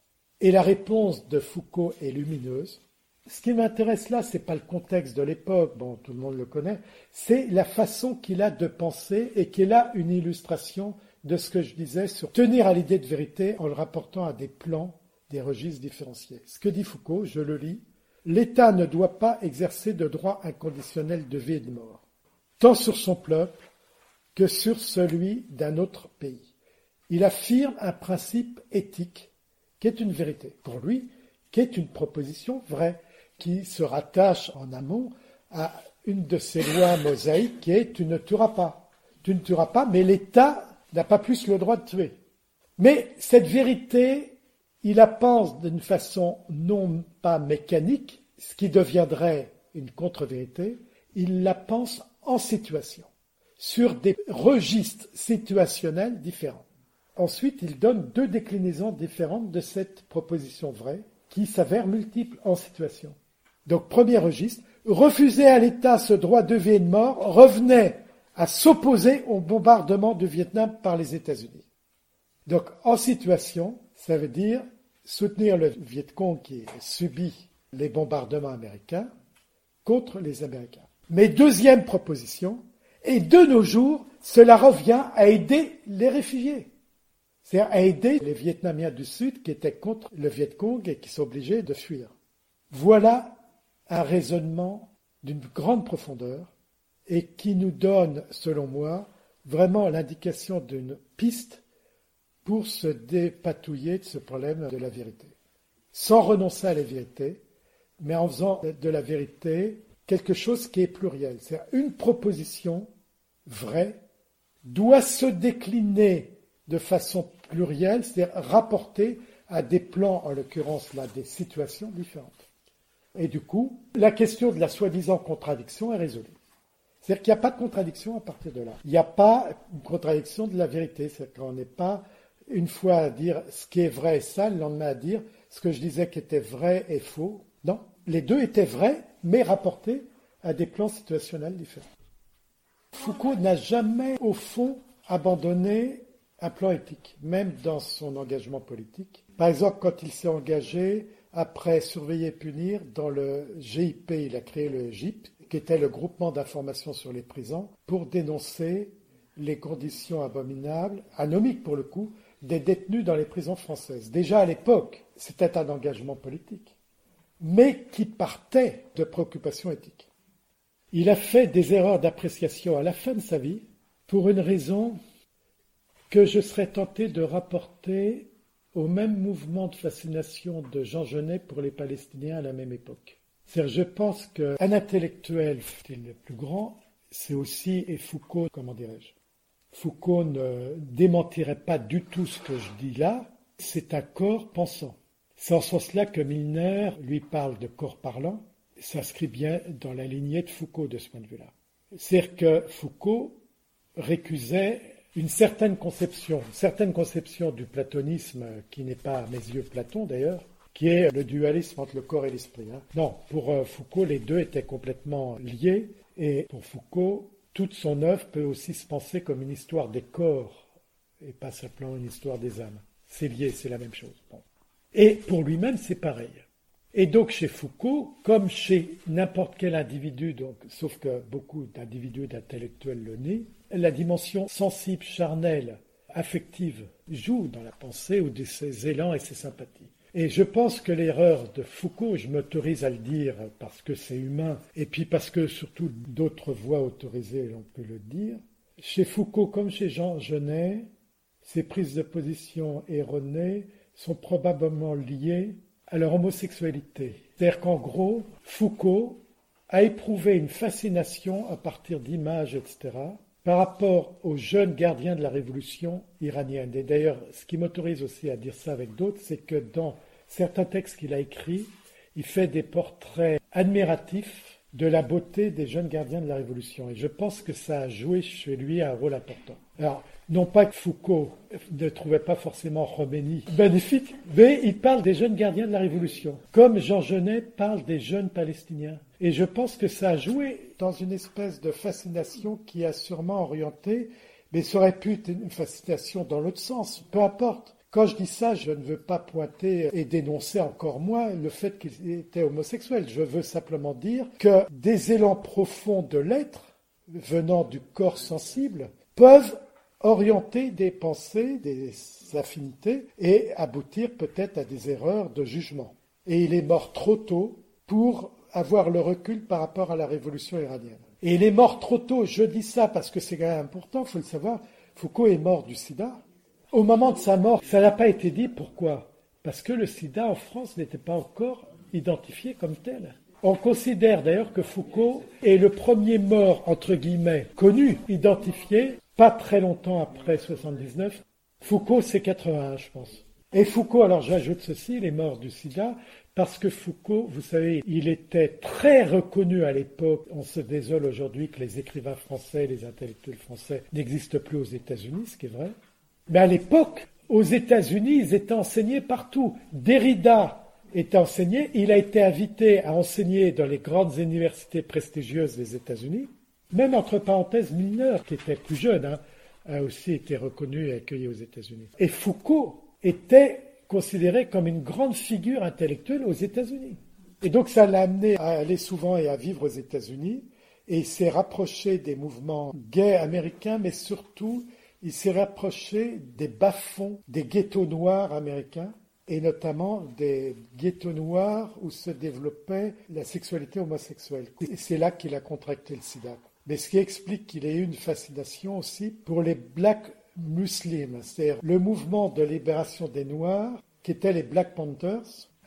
Et la réponse de Foucault est lumineuse. Ce qui m'intéresse là, c'est pas le contexte de l'époque, bon, tout le monde le connaît, c'est la façon qu'il a de penser et qu'il a une illustration de ce que je disais sur tenir à l'idée de vérité en le rapportant à des plans, des registres différenciés. Ce que dit Foucault, je le lis, l'État ne doit pas exercer de droit inconditionnel de vie et de mort, tant sur son peuple que sur celui d'un autre pays. Il affirme un principe éthique qui est une vérité, pour lui, qui est une proposition vraie, qui se rattache en amont à une de ces lois mosaïques qui est « tu ne tueras pas ». Tu ne tueras pas, mais l'État n'a pas plus le droit de tuer. Mais cette vérité, il la pense d'une façon non pas mécanique, ce qui deviendrait une contre-vérité, il la pense en situation, sur des registres situationnels différents. Ensuite, il donne 2 déclinaisons différentes de cette proposition vraie, qui s'avèrent multiples en situation. Donc, premier registre, refuser à l'État ce droit de vie et de mort revenait à s'opposer au bombardement du Vietnam par les États-Unis. Donc, en situation, ça veut dire soutenir le Viet Cong qui subit les bombardements américains contre les Américains. Mais deuxième proposition, et de nos jours, cela revient à aider les réfugiés. C'est-à-dire à aider les Vietnamiens du Sud qui étaient contre le Viet Cong et qui sont obligés de fuir. Voilà un raisonnement d'une grande profondeur et qui nous donne, selon moi, vraiment l'indication d'une piste pour se dépatouiller de ce problème de la vérité. sans renoncer à la vérité, mais en faisant de la vérité quelque chose qui est pluriel. C'est-à-dire une proposition vraie doit se décliner de façon plurielle, c'est-à-dire rapportée à des plans, en l'occurrence là, des situations différentes. Et du coup, la question de la soi-disant contradiction est résolue. C'est-à-dire qu'il n'y a pas de contradiction à partir de là. Il n'y a pas une contradiction de la vérité. C'est-à-dire qu'on n'est pas une fois à dire ce qui est vrai est ça, le lendemain à dire ce que je disais qui était vrai est faux. Non, les deux étaient vrais, mais rapportés à des plans situationnels différents. Foucault n'a jamais, au fond, abandonné un plan éthique, même dans son engagement politique. Par exemple, quand il s'est engagé, après Surveiller et punir, dans le GIP, il a créé le GIP, qui était le groupement d'information sur les prisons, pour dénoncer les conditions abominables, anomiques pour le coup, des détenus dans les prisons françaises. Déjà à l'époque, c'était un engagement politique, mais qui partait de préoccupations éthiques. Il a fait des erreurs d'appréciation à la fin de sa vie pour une raison que je serais tenté de rapporter au même mouvement de fascination de Jean Genet pour les Palestiniens à la même époque. C'est-à-dire, je pense qu'un intellectuel, le plus grand, c'est aussi, et Foucault, comment dirais-je, Foucault ne démentirait pas du tout ce que je dis là, c'est un corps pensant. C'est en ce sens-là que Milner lui parle de corps parlant, s'inscrit bien dans la lignée de Foucault de ce point de vue-là. C'est-à-dire que Foucault récusait une certaine conception du platonisme, qui n'est pas à mes yeux Platon d'ailleurs, qui est le dualisme entre le corps et l'esprit. Non, pour Foucault, les deux étaient complètement liés, et pour Foucault, toute son œuvre peut aussi se penser comme une histoire des corps, et pas simplement une histoire des âmes. C'est lié, c'est la même chose. Bon. Et pour lui-même, c'est pareil. Et donc chez Foucault, comme chez n'importe quel individu, donc, sauf que beaucoup d'individus et d'intellectuels le nient, la dimension sensible, charnelle, affective joue dans la pensée ou de ses élans et ses sympathies. Et je pense que l'erreur de Foucault, je m'autorise à le dire parce que c'est humain, et puis parce que surtout d'autres voix autorisées l'ont pu le dire, chez Foucault comme chez Jean Genet, ces prises de position erronées sont probablement liées à leur homosexualité. C'est-à-dire qu'en gros, Foucault a éprouvé une fascination à partir d'images, etc., par rapport aux jeunes gardiens de la révolution iranienne. Et d'ailleurs, ce qui m'autorise aussi à dire ça avec d'autres, c'est que dans certains textes qu'il a écrits, il fait des portraits admiratifs de la beauté des jeunes gardiens de la révolution. Et je pense que ça a joué chez lui un rôle important. Alors, non pas que Foucault ne trouvait pas forcément Khomeini magnifique, mais il parle des jeunes gardiens de la Révolution, comme Jean Genet parle des jeunes Palestiniens. Et je pense que ça a joué dans une espèce de fascination qui a sûrement orienté, mais ça aurait pu être une fascination dans l'autre sens, peu importe. Quand je dis ça, je ne veux pas pointer et dénoncer encore moins le fait qu'il était homosexuel. Je veux simplement dire que des élans profonds de l'être, venant du corps sensible, peuvent orienter des pensées, des affinités et aboutir peut-être à des erreurs de jugement. Et il est mort trop tôt pour avoir le recul par rapport à la révolution iranienne. Et il est mort trop tôt, je dis ça parce que c'est quand même important, il faut le savoir, Foucault est mort du sida. Au moment de sa mort, ça n'a pas été dit. Pourquoi ? Parce que le sida en France n'était pas encore identifié comme tel. On considère d'ailleurs que Foucault est le premier mort, entre guillemets, connu, identifié, pas très longtemps après 79. Foucault, c'est 81, je pense. Et Foucault, alors j'ajoute ceci, il est mort du sida, parce que Foucault, vous savez, il était très reconnu à l'époque. On se désole aujourd'hui que les écrivains français, les intellectuels français n'existent plus aux États-Unis, ce qui est vrai. Mais à l'époque, aux États-Unis, ils étaient enseignés partout. Derrida était enseigné, il a été invité à enseigner dans les grandes universités prestigieuses des États-Unis. Même entre parenthèses, Milner, qui était plus jeune, a aussi été reconnu et accueilli aux États-Unis. Et Foucault était considéré comme une grande figure intellectuelle aux États-Unis. Et donc ça l'a amené à aller souvent et à vivre aux États-Unis. Et il s'est rapproché des mouvements gays américains, mais surtout, il s'est rapproché des bas-fonds, des ghettos noirs américains, et notamment des ghettos noirs où se développait la sexualité homosexuelle. Et c'est là qu'il a contracté le sida. Mais ce qui explique qu'il ait eu une fascination aussi pour les Black Muslims, c'est-à-dire le mouvement de libération des Noirs, qui étaient les Black Panthers,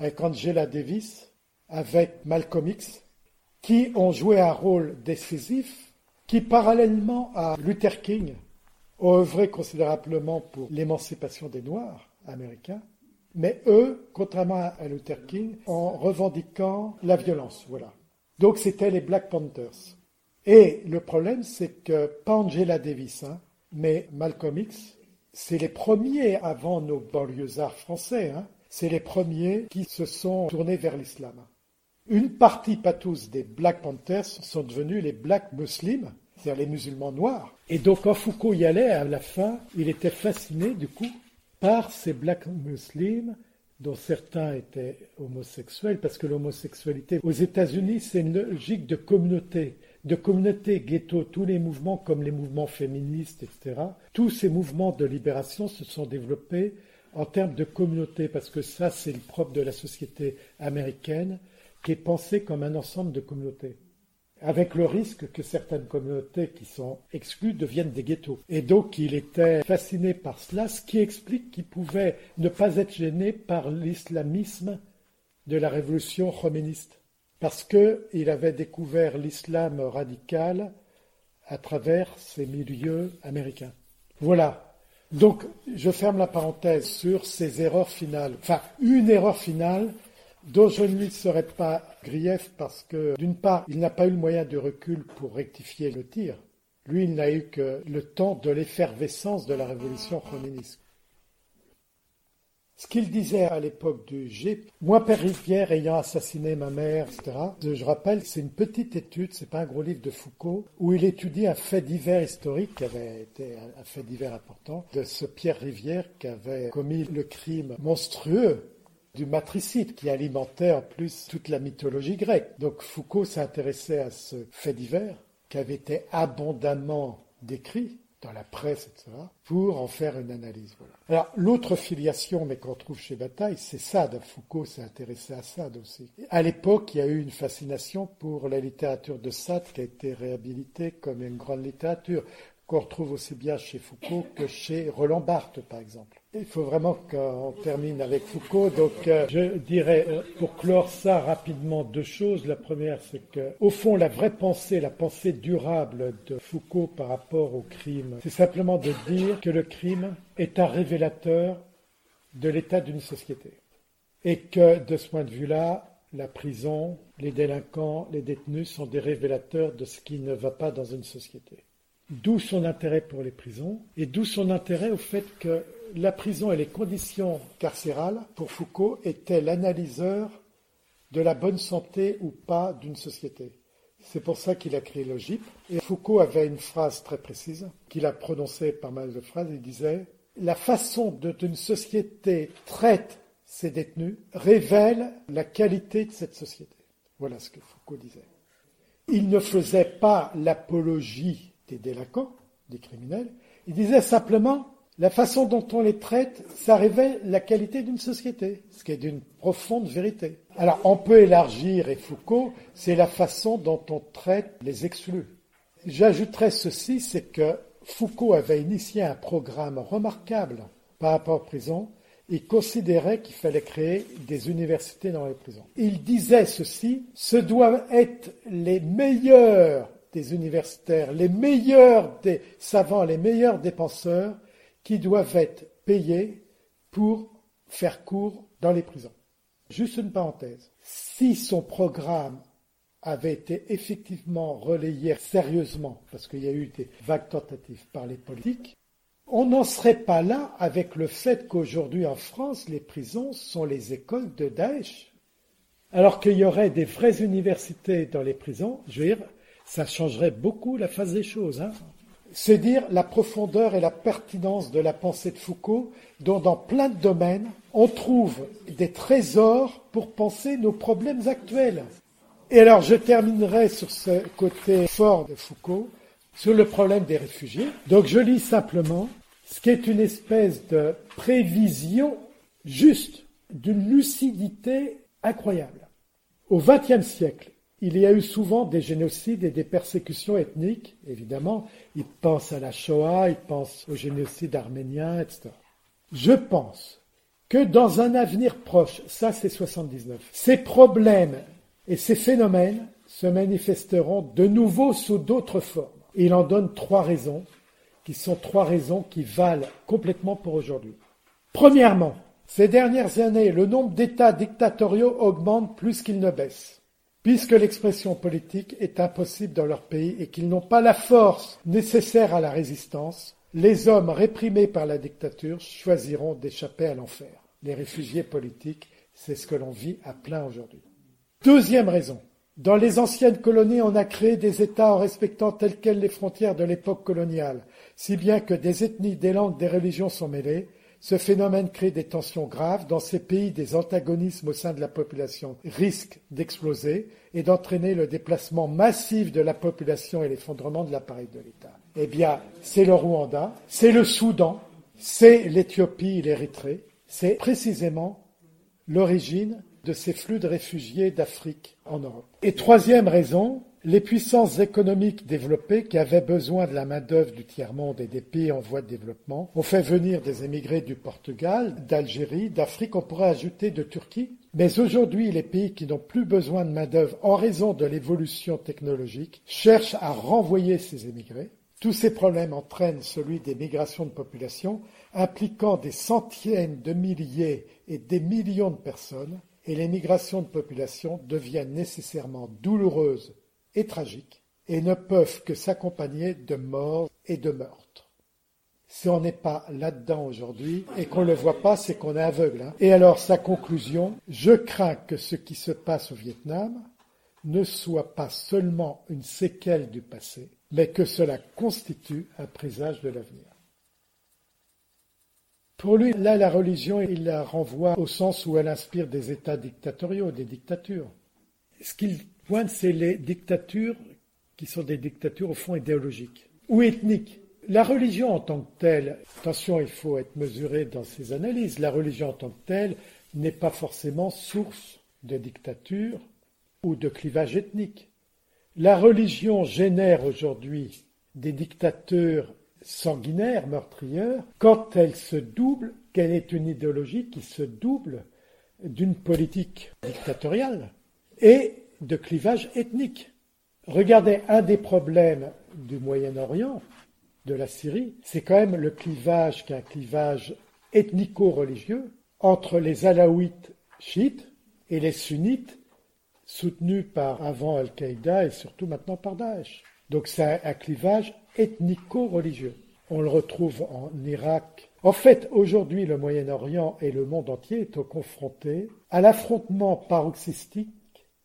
avec Angela Davis, avec Malcolm X, qui ont joué un rôle décisif, qui parallèlement à Luther King ont œuvré considérablement pour l'émancipation des Noirs américains, mais eux, contrairement à Luther King, en revendiquant la violence. Voilà. Donc c'était les Black Panthers. Et le problème, c'est que pas Angela Davis, mais Malcolm X, c'est les premiers avant nos banlieusards français, c'est les premiers qui se sont tournés vers l'islam. Une partie, pas tous, des Black Panthers sont devenus les Black Muslims, c'est-à-dire les musulmans noirs. Et donc quand Foucault y allait, à la fin, il était fasciné du coup par ces Black Muslims, dont certains étaient homosexuels, parce que l'homosexualité aux États-Unis, c'est une logique de communauté ghetto, tous les mouvements comme les mouvements féministes, etc. Tous ces mouvements de libération se sont développés en termes de communauté, parce que ça, c'est le propre de la société américaine, qui est pensée comme un ensemble de communautés, avec le risque que certaines communautés qui sont exclues deviennent des ghettos. Et donc, il était fasciné par cela, ce qui explique qu'il pouvait ne pas être gêné par l'islamisme de la révolution khoméniste, parce qu'il avait découvert l'islam radical à travers ces milieux américains. Voilà. Donc, je ferme la parenthèse sur ces erreurs finales. Enfin, une erreur finale dont je ne lui serais pas grief parce que, d'une part, il n'a pas eu le moyen de recul pour rectifier le tir. Lui, il n'a eu que le temps de l'effervescence de la révolution khoméniste. Ce qu'il disait à l'époque du GIP, moi, Père Rivière, ayant assassiné ma mère, etc., je rappelle, c'est une petite étude, c'est pas un gros livre de Foucault, où il étudie un fait divers historique qui avait été un fait divers important, de ce Pierre Rivière qui avait commis le crime monstrueux du matricide qui alimentait en plus toute la mythologie grecque. Donc Foucault s'intéressait à ce fait divers qui avait été abondamment décrit dans la presse, etc., pour en faire une analyse. Voilà. Alors l'autre filiation, mais qu'on trouve chez Bataille, c'est Sade. Foucault s'est intéressé à Sade aussi. À l'époque, il y a eu une fascination pour la littérature de Sade qui a été réhabilitée comme une grande littérature, qu'on retrouve aussi bien chez Foucault que chez Roland Barthes, par exemple. Il faut vraiment qu'on termine avec Foucault. Donc, je dirais, pour clore ça rapidement, deux choses. La première, c'est que, au fond, la vraie pensée, la pensée durable de Foucault par rapport au crime, c'est simplement de dire que le crime est un révélateur de l'état d'une société. Et que, de ce point de vue-là, la prison, les délinquants, les détenus sont des révélateurs de ce qui ne va pas dans une société. D'où son intérêt pour les prisons, et d'où son intérêt au fait que la prison et les conditions carcérales, pour Foucault, étaient l'analyseur de la bonne santé ou pas d'une société. C'est pour ça qu'il a créé le GIP. Et Foucault avait une phrase très précise, qu'il a prononcée par mal de phrases, il disait « La façon dont une société traite ses détenus révèle la qualité de cette société. » Voilà ce que Foucault disait. Il ne faisait pas l'apologie des délinquants, des criminels. Il disait simplement, la façon dont on les traite, ça révèle la qualité d'une société, ce qui est d'une profonde vérité. Alors, on peut élargir, et Foucault, c'est la façon dont on traite les exclus. J'ajouterais ceci, c'est que Foucault avait initié un programme remarquable par rapport aux prisons. Il considérait qu'il fallait créer des universités dans les prisons. Il disait ceci, ce doivent être les meilleurs des universitaires, les meilleurs des savants, les meilleurs des penseurs qui doivent être payés pour faire cours dans les prisons. Juste une parenthèse. Si son programme avait été effectivement relayé sérieusement, parce qu'il y a eu des vagues tentatives par les politiques, on n'en serait pas là avec le fait qu'aujourd'hui en France, les prisons sont les écoles de Daesh. Alors qu'il y aurait des vraies universités dans les prisons, je veux dire, ça changerait beaucoup la face des choses. C'est dire la profondeur et la pertinence de la pensée de Foucault, dont dans plein de domaines, on trouve des trésors pour penser nos problèmes actuels. Et alors, je terminerai sur ce côté fort de Foucault, sur le problème des réfugiés. Donc, je lis simplement ce qui est une espèce de prévision juste, d'une lucidité incroyable. Au XXe siècle, il y a eu souvent des génocides et des persécutions ethniques, évidemment. Il pense à la Shoah, il pense au génocide arménien, etc. Je pense que dans un avenir proche, ça c'est 79, ces problèmes et ces phénomènes se manifesteront de nouveau sous d'autres formes. Et il en donne 3 raisons, qui sont 3 raisons qui valent complètement pour aujourd'hui. Premièrement, ces dernières années, le nombre d'États dictatoriaux augmente plus qu'il ne baisse, puisque l'expression politique est impossible dans leur pays et qu'ils n'ont pas la force nécessaire à la résistance. Les hommes réprimés par la dictature choisiront d'échapper à l'enfer. Les réfugiés politiques, c'est ce que l'on vit à plein aujourd'hui. Deuxième raison. Dans les anciennes colonies, on a créé des États en respectant telles quelles les frontières de l'époque coloniale, si bien que des ethnies, des langues, des religions sont mêlées. Ce phénomène crée des tensions graves. Dans ces pays, des antagonismes au sein de la population risquent d'exploser et d'entraîner le déplacement massif de la population et l'effondrement de l'appareil de l'État. Eh bien, c'est le Rwanda, c'est le Soudan, c'est l'Éthiopie et l'Érythrée. C'est précisément l'origine de ces flux de réfugiés d'Afrique en Europe. Et troisième raison, les puissances économiques développées qui avaient besoin de la main-d'œuvre du tiers-monde et des pays en voie de développement ont fait venir des émigrés du Portugal, d'Algérie, d'Afrique, on pourrait ajouter de Turquie. Mais aujourd'hui, les pays qui n'ont plus besoin de main-d'œuvre en raison de l'évolution technologique cherchent à renvoyer ces émigrés. Tous ces problèmes entraînent celui des migrations de population, impliquant des centaines de milliers et des millions de personnes, et les migrations de population deviennent nécessairement douloureuses et tragiques, et ne peuvent que s'accompagner de morts et de meurtres. Si on n'est pas là-dedans aujourd'hui, et qu'on ne le voit pas, c'est qu'on est aveugle. Et alors, sa conclusion, je crains que ce qui se passe au Vietnam ne soit pas seulement une séquelle du passé, mais que cela constitue un présage de l'avenir. Pour lui, là, la religion, il la renvoie au sens où elle inspire des États dictatoriaux, des dictatures. Ce qu'il pointe, c'est les dictatures qui sont des dictatures au fond idéologiques ou ethniques. La religion en tant que telle, attention, il faut être mesuré dans ses analyses, la religion en tant que telle n'est pas forcément source de dictature ou de clivage ethnique. La religion génère aujourd'hui des dictateurs sanguinaire, meurtrière, quand elle se double, qu'elle est une idéologie qui se double d'une politique dictatoriale et de clivage ethnique. Regardez, un des problèmes du Moyen-Orient, de la Syrie, c'est quand même le clivage, qui est un clivage ethnico-religieux, entre les alaouites chiites et les sunnites, soutenus par avant Al-Qaïda et surtout maintenant par Daesh. Donc c'est un clivage ethnico-religieux. On le retrouve en Irak. En fait, aujourd'hui, le Moyen-Orient et le monde entier est confronté à l'affrontement paroxystique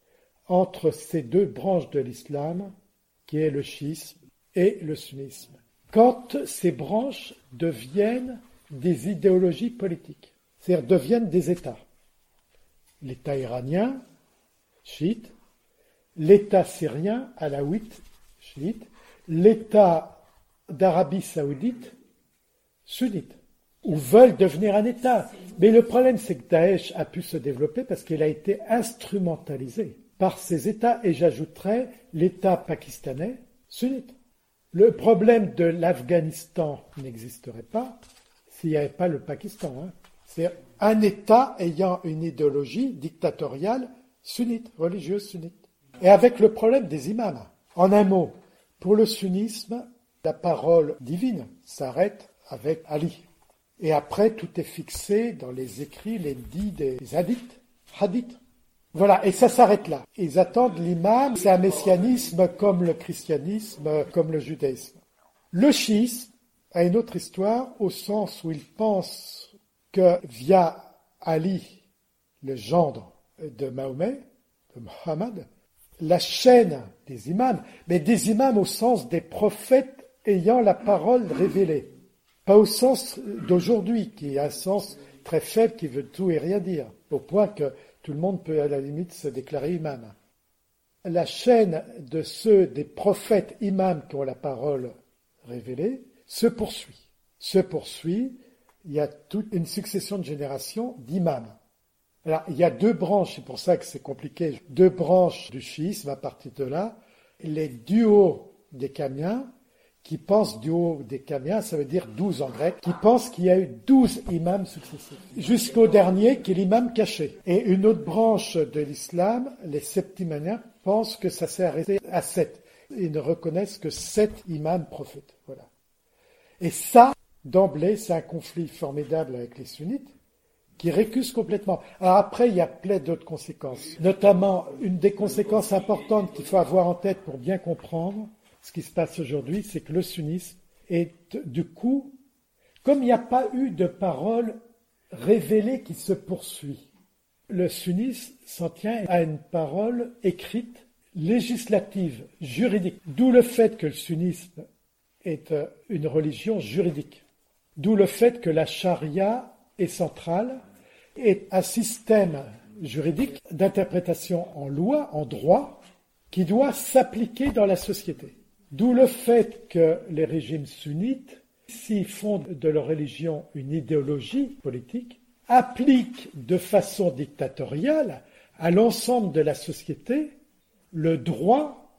entre ces deux branches de l'islam, qui est le chiisme et le sunnisme. Quand ces branches deviennent des idéologies politiques, c'est-à-dire deviennent des États. L'État iranien, chiite, l'État syrien, alaouite, chiite, l'État d'Arabie saoudite, sunnite, ou veulent devenir un État. Mais le problème, c'est que Daesh a pu se développer parce qu'il a été instrumentalisé par ces États, et j'ajouterais l'État pakistanais, sunnite. Le problème de l'Afghanistan n'existerait pas s'il n'y avait pas le Pakistan. C'est un État ayant une idéologie dictatoriale sunnite, religieuse sunnite. Et avec le problème des imams. En un mot, pour le sunnisme, la parole divine s'arrête avec Ali. Et après, tout est fixé dans les écrits, les dits des hadiths. Voilà, et ça s'arrête là. Ils attendent l'imam, c'est un messianisme comme le christianisme, comme le judaïsme. Le chiisme a une autre histoire au sens où il pense que via Ali, le gendre de Mahomet, de Mohammed, la chaîne des imams, mais des imams au sens des prophètes ayant la parole révélée. Pas au sens d'aujourd'hui, qui a un sens très faible, qui veut tout et rien dire, au point que tout le monde peut à la limite se déclarer imam. La chaîne de ceux des prophètes imams qui ont la parole révélée se poursuit. Il y a toute une succession de générations d'imams. Alors, il y a deux branches, c'est pour ça que c'est compliqué, deux branches du chiisme à partir de là. Les duos des Kamiens, qui pense du haut des Caméens, ça veut dire 12 en grec, qui pense qu'il y a eu 12 imams successifs, jusqu'au dernier qui est l'imam caché. Et une autre branche de l'islam, les septimaniens, pensent que ça s'est arrêté à 7. Ils ne reconnaissent que 7 imams prophètes. Voilà. Et ça, d'emblée, c'est un conflit formidable avec les sunnites, qui récusent complètement. Alors après, il y a plein d'autres conséquences. Notamment, une des conséquences importantes qu'il faut avoir en tête pour bien comprendre ce qui se passe aujourd'hui, c'est que le sunnisme est, du coup, comme il n'y a pas eu de parole révélée qui se poursuit, le sunnisme s'en tient à une parole écrite, législative, juridique. D'où le fait que le sunnisme est une religion juridique. D'où le fait que la charia est centrale, est un système juridique d'interprétation en loi, en droit, qui doit s'appliquer dans la société. D'où le fait que les régimes sunnites, s'ils font de leur religion une idéologie politique, appliquent de façon dictatoriale à l'ensemble de la société le droit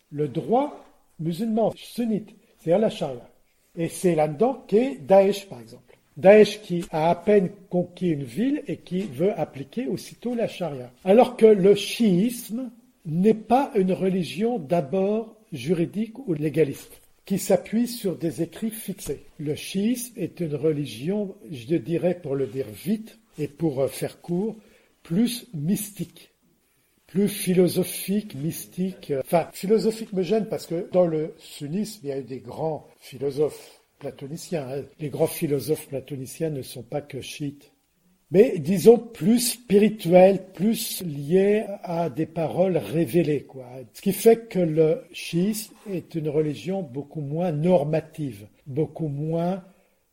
musulman sunnite, c'est-à-dire la charia. Et c'est là-dedans qu'est Daesh, par exemple. Daesh qui a à peine conquis une ville et qui veut appliquer aussitôt la charia. Alors que le chiisme n'est pas une religion d'abord juridique ou légaliste, qui s'appuie sur des écrits fixés. Le chiisme est une religion, je dirais pour le dire vite et pour faire court, plus mystique, plus philosophique, mystique. Enfin, philosophique me gêne parce que dans le sunnisme, il y a eu des grands philosophes platoniciens. Les grands philosophes platoniciens ne sont pas que chiites. Mais disons plus spirituel, plus lié à des paroles révélées, quoi. Ce qui fait que le chiisme est une religion beaucoup moins normative, beaucoup moins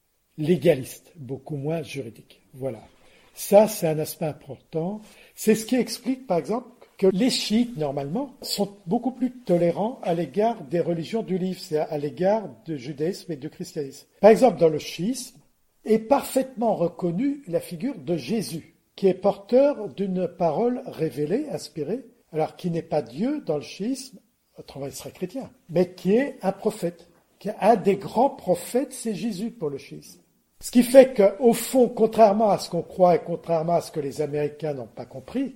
légaliste, beaucoup moins juridique. Voilà. Ça, c'est un aspect important. C'est ce qui explique, par exemple, que les chiites, normalement, sont beaucoup plus tolérants à l'égard des religions du livre, c'est-à-dire à l'égard du judaïsme et du christianisme. Par exemple, dans le chiisme, est parfaitement reconnue la figure de Jésus, qui est porteur d'une parole révélée, inspirée, alors qui n'est pas Dieu dans le chiisme, autrement il serait chrétien, mais qui est un prophète. Un des grands prophètes, c'est Jésus pour le chiisme. Ce qui fait qu'au fond, contrairement à ce qu'on croit et contrairement à ce que les Américains n'ont pas compris,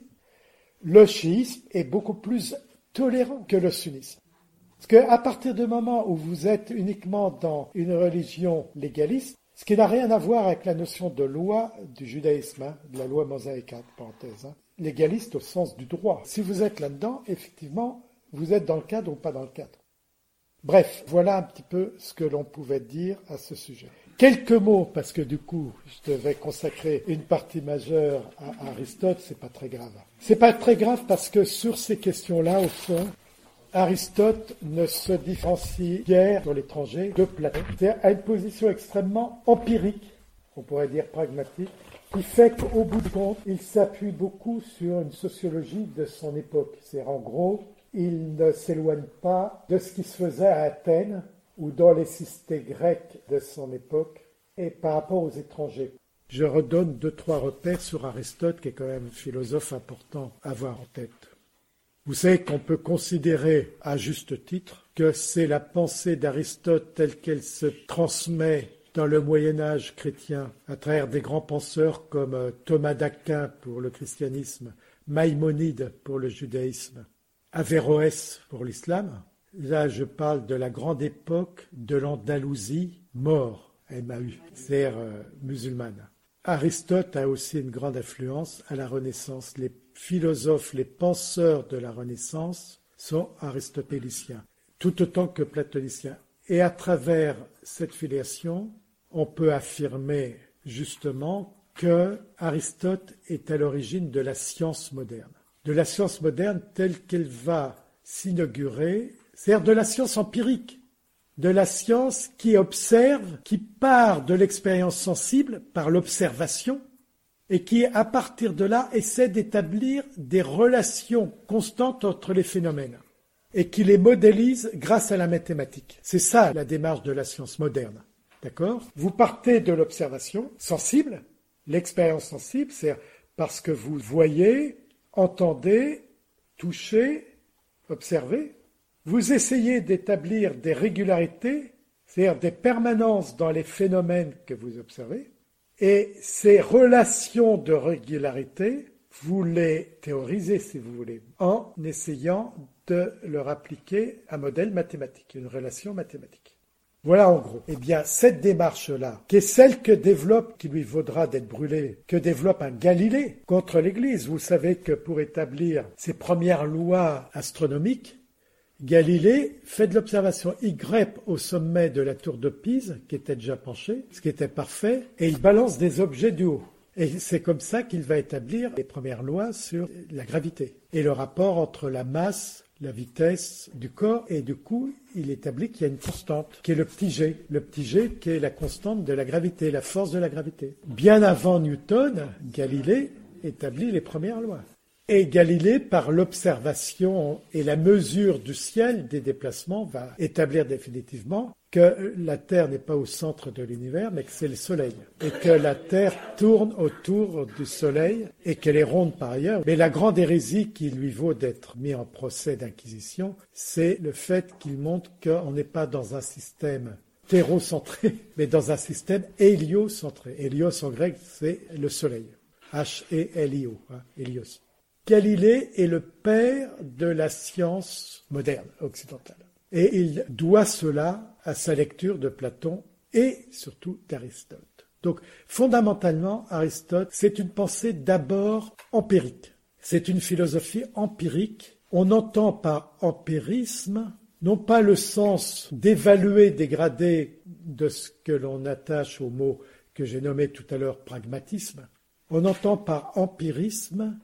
le chiisme est beaucoup plus tolérant que le sunnisme. Parce qu'à partir du moment où vous êtes uniquement dans une religion légaliste, ce qui n'a rien à voir avec la notion de loi du judaïsme, de la loi mosaïque, parenthèse, légaliste au sens du droit. Si vous êtes là-dedans, effectivement, vous êtes dans le cadre ou pas dans le cadre. Bref, voilà un petit peu ce que l'on pouvait dire à ce sujet. Quelques mots, parce que du coup, je devais consacrer une partie majeure à Aristote, c'est pas très grave. C'est pas très grave parce que sur ces questions-là, au fond, Aristote ne se différencie guère sur l'étranger de Platon. C'est à une position extrêmement empirique, on pourrait dire pragmatique, qui fait qu'au bout du compte, il s'appuie beaucoup sur une sociologie de son époque. C'est en gros, il ne s'éloigne pas de ce qui se faisait à Athènes ou dans les cités grecques de son époque et par rapport aux étrangers. Je redonne 2-3 repères sur Aristote, qui est quand même un philosophe important à avoir en tête. Vous savez qu'on peut considérer, à juste titre, que c'est la pensée d'Aristote telle qu'elle se transmet dans le Moyen-Âge chrétien à travers des grands penseurs comme Thomas d'Aquin pour le christianisme, Maïmonide pour le judaïsme, Averroès pour l'islam. Là, je parle de la grande époque de l'Andalousie, mort, M-A-U, c'est-à-dire musulmane. Aristote a aussi une grande influence à la Renaissance. Les philosophes, les penseurs de la Renaissance sont aristotéliciens, tout autant que platoniciens. Et à travers cette filiation, on peut affirmer justement que Aristote est à l'origine de la science moderne. De la science moderne telle qu'elle va s'inaugurer, c'est-à-dire de la science empirique, de la science qui observe, qui part de l'expérience sensible par l'observation, et qui, à partir de là, essaie d'établir des relations constantes entre les phénomènes et qui les modélise grâce à la mathématique. C'est ça la démarche de la science moderne. D'accord ? Vous partez de l'observation sensible, l'expérience sensible, c'est parce que vous voyez, entendez, touchez, observez. Vous essayez d'établir des régularités c'est-à-dire des permanences dans les phénomènes que vous observez, et ces relations de régularité, vous les théorisez, si vous voulez, en essayant de leur appliquer un modèle mathématique, une relation mathématique. Voilà en gros. Eh bien, cette démarche-là, qui est celle que développe, qui lui vaudra d'être brûlé, que développe un Galilée contre l'Église. Vous savez que pour établir ses premières lois astronomiques, Galilée fait de l'observation. Il grippe au sommet de la tour de Pise, qui était déjà penchée, ce qui était parfait, et il balance des objets du haut. Et c'est comme ça qu'il va établir les premières lois sur la gravité et le rapport entre la masse, la vitesse du corps, et du coup, il établit qu'il y a une constante, qui est le petit g. Le petit g qui est la constante de la gravité, la force de la gravité. Bien avant Newton, Galilée établit les premières lois. Et Galilée, par l'observation et la mesure du ciel des déplacements, va établir définitivement que la Terre n'est pas au centre de l'univers, mais que c'est le Soleil. Et que la Terre tourne autour du Soleil et qu'elle est ronde par ailleurs. Mais la grande hérésie qui lui vaut d'être mis en procès d'inquisition, c'est le fait qu'il montre qu'on n'est pas dans un système thérocentré, mais dans un système héliocentré. Hélios en grec, c'est le Soleil. H-E-L-I-O, Hélios. Galilée est le père de la science moderne occidentale. Et il doit cela à sa lecture de Platon et surtout d'Aristote. Donc, fondamentalement, Aristote, c'est une pensée d'abord empirique. C'est une philosophie empirique. On entend par empirisme, non pas le sens d'évaluer, dégrader de ce que l'on attache au mot que j'ai nommé tout à l'heure pragmatisme. On entend par empirisme,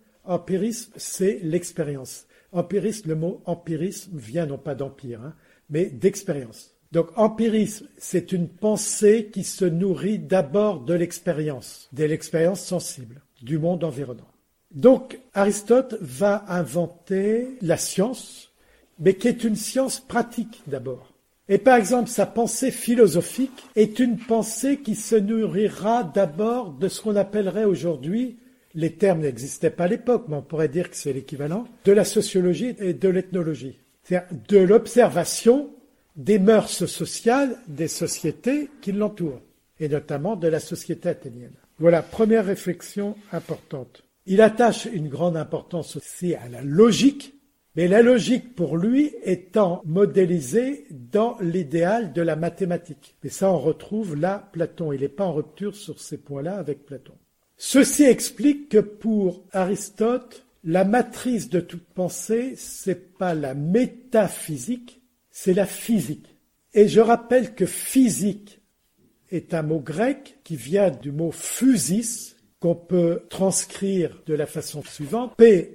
c'est l'expérience. Empirisme, le mot empirisme vient non pas d'empire, mais d'expérience. Donc empirisme, c'est une pensée qui se nourrit d'abord de l'expérience sensible, du monde environnant. Donc Aristote va inventer la science, mais qui est une science pratique d'abord. Et par exemple, sa pensée philosophique est une pensée qui se nourrira d'abord de ce qu'on appellerait aujourd'hui, les termes n'existaient pas à l'époque, mais on pourrait dire que c'est l'équivalent, de la sociologie et de l'ethnologie. C'est-à-dire de l'observation des mœurs sociales des sociétés qui l'entourent, et notamment de la société athénienne. Voilà, première réflexion importante. Il attache une grande importance aussi à la logique, mais la logique pour lui étant modélisée dans l'idéal de la mathématique. Et ça, on retrouve là Platon. Il n'est pas en rupture sur ces points-là avec Platon. Ceci explique que pour Aristote, la matrice de toute pensée, c'est pas la métaphysique, c'est la physique. Et je rappelle que physique est un mot grec qui vient du mot physis, qu'on peut transcrire de la façon suivante,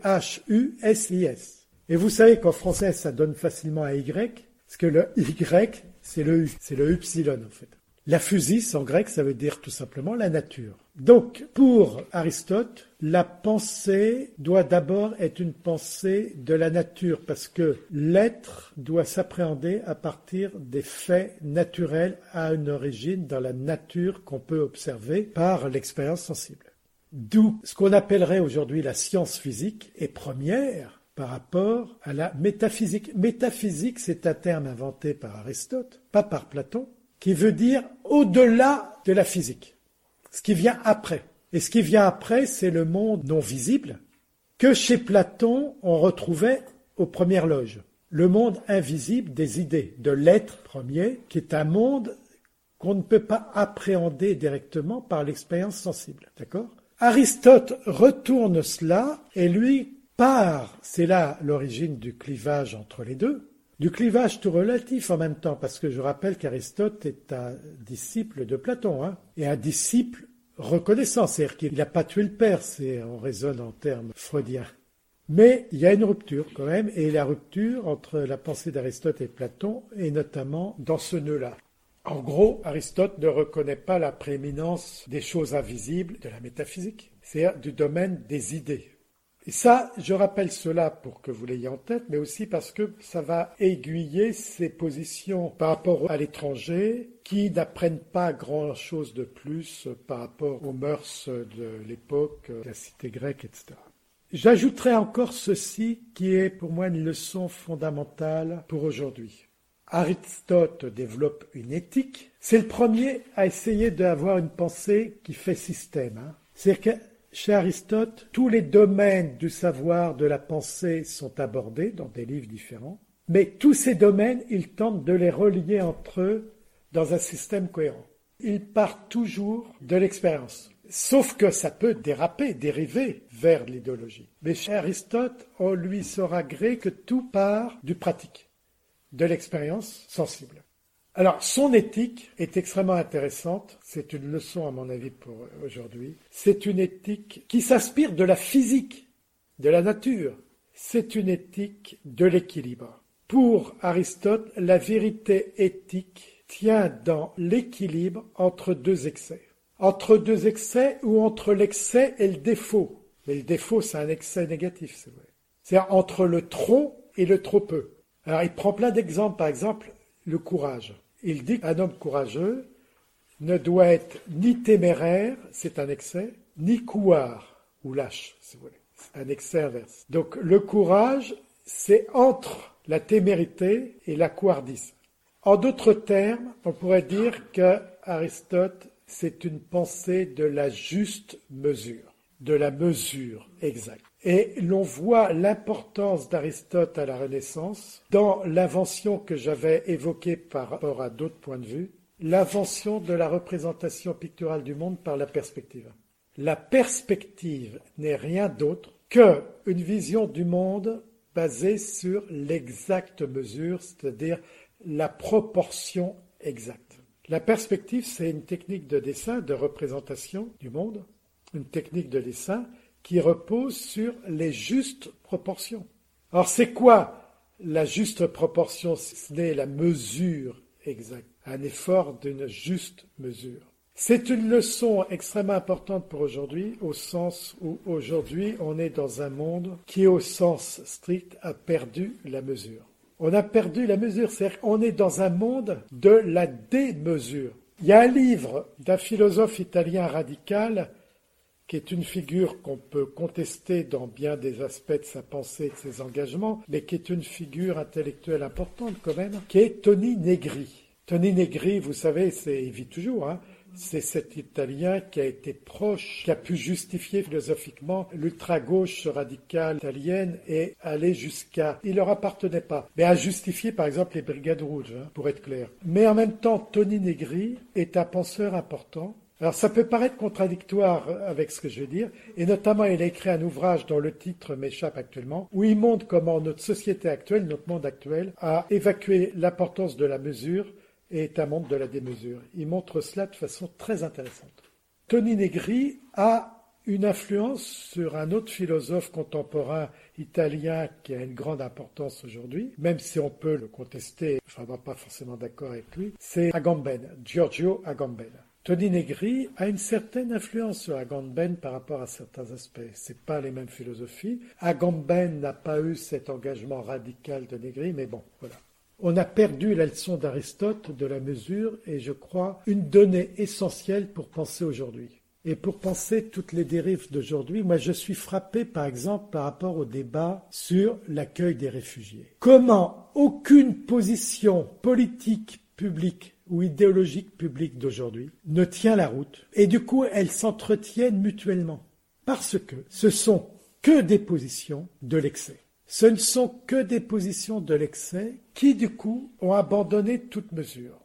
P-H-U-S-I-S. Et vous savez qu'en français, ça donne facilement un Y, parce que le Y, c'est le U, c'est le upsilon en fait. La physis, en grec, ça veut dire tout simplement la nature. Donc, pour Aristote, la pensée doit d'abord être une pensée de la nature, parce que l'être doit s'appréhender à partir des faits naturels à une origine dans la nature qu'on peut observer par l'expérience sensible. D'où ce qu'on appellerait aujourd'hui la science physique est première par rapport à la métaphysique. Métaphysique, c'est un terme inventé par Aristote, pas par Platon, qui veut dire au-delà de la physique, ce qui vient après. Et ce qui vient après, c'est le monde non visible, que chez Platon, on retrouvait aux premières loges. Le monde invisible des idées, de l'être premier, qui est un monde qu'on ne peut pas appréhender directement par l'expérience sensible. D'accord ? Aristote retourne cela et lui part, c'est là l'origine du clivage entre les deux, du clivage tout relatif en même temps, parce que je rappelle qu'Aristote est un disciple de Platon, et un disciple reconnaissant, c'est-à-dire qu'il n'a pas tué le père, on raisonne en termes freudiens. Mais il y a une rupture quand même, et la rupture entre la pensée d'Aristote et Platon est notamment dans ce nœud-là. En gros, Aristote ne reconnaît pas la prééminence des choses invisibles de la métaphysique, c'est-à-dire du domaine des idées. Et ça, je rappelle cela pour que vous l'ayez en tête, mais aussi parce que ça va aiguiller ses positions par rapport à l'étranger, qui n'apprennent pas grand-chose de plus par rapport aux mœurs de l'époque, de la cité grecque, etc. J'ajouterai encore ceci qui est pour moi une leçon fondamentale pour aujourd'hui. Aristote développe une éthique. C'est le premier à essayer d'avoir une pensée qui fait système. C'est-à-dire que chez Aristote, tous les domaines du savoir, de la pensée sont abordés dans des livres différents. Mais tous ces domaines, il tente de les relier entre eux dans un système cohérent. Il part toujours de l'expérience. Sauf que ça peut déraper, dériver vers l'idéologie. Mais chez Aristote, on lui saura gré que tout part du pratique, de l'expérience sensible. Alors, son éthique est extrêmement intéressante. C'est une leçon, à mon avis, pour aujourd'hui. C'est une éthique qui s'inspire de la physique, de la nature. C'est une éthique de l'équilibre. Pour Aristote, la vérité éthique tient dans l'équilibre entre deux excès. Entre deux excès ou entre l'excès et le défaut. Mais le défaut, c'est un excès négatif, c'est vrai. C'est-à-dire entre le trop et le trop peu. Alors, il prend plein d'exemples. Par exemple, le courage. Il dit qu'un homme courageux ne doit être ni téméraire, c'est un excès, ni couard ou lâche, si vous voulez. C'est un excès inverse. Donc, le courage, c'est entre la témérité et la couardise. En d'autres termes, on pourrait dire que Aristote, c'est une pensée de la juste mesure, de la mesure exacte. Et l'on voit l'importance d'Aristote à la Renaissance dans l'invention que j'avais évoquée par rapport à d'autres points de vue, l'invention de la représentation picturale du monde par la perspective. La perspective n'est rien d'autre qu'une vision du monde basée sur l'exacte mesure, c'est-à-dire la proportion exacte. La perspective, c'est une technique de dessin, de représentation du monde, une technique de dessin qui repose sur les justes proportions. Alors, c'est quoi la juste proportion? Ce n'est la mesure exacte, un effort d'une juste mesure. C'est une leçon extrêmement importante pour aujourd'hui, au sens où aujourd'hui, on est dans un monde qui, au sens strict, a perdu la mesure. On a perdu la mesure, c'est-à-dire qu'on est dans un monde de la démesure. Il y a un livre d'un philosophe italien radical qui est une figure qu'on peut contester dans bien des aspects de sa pensée et de ses engagements, mais qui est une figure intellectuelle importante quand même, qui est Toni Negri. Toni Negri, vous savez, il vit toujours, c'est cet Italien qui a été proche, qui a pu justifier philosophiquement l'ultra-gauche radicale italienne et aller jusqu'à... Il leur appartenait pas, mais à justifier par exemple les Brigades Rouges, pour être clair. Mais en même temps, Toni Negri est un penseur important. Alors ça peut paraître contradictoire avec ce que je vais dire, et notamment il a écrit un ouvrage dont le titre m'échappe actuellement, où il montre comment notre société actuelle, notre monde actuel, a évacué l'importance de la mesure et est un monde de la démesure. Il montre cela de façon très intéressante. Toni Negri a une influence sur un autre philosophe contemporain italien qui a une grande importance aujourd'hui, même si on peut le contester, je ne suis pas forcément d'accord avec lui, c'est Agamben, Giorgio Agamben. Toni Negri a une certaine influence sur Agamben par rapport à certains aspects. C'est pas les mêmes philosophies. Agamben n'a pas eu cet engagement radical de Negri, mais bon, voilà. On a perdu la leçon d'Aristote de la mesure et je crois une donnée essentielle pour penser aujourd'hui. Et pour penser toutes les dérives d'aujourd'hui, moi je suis frappé par exemple par rapport au débat sur l'accueil des réfugiés. Comment aucune position politique publique ou idéologique publique d'aujourd'hui ne tient la route et du coup elles s'entretiennent mutuellement parce que ce sont que des positions de l'excès. Ce ne sont que des positions de l'excès qui, du coup, ont abandonné toute mesure.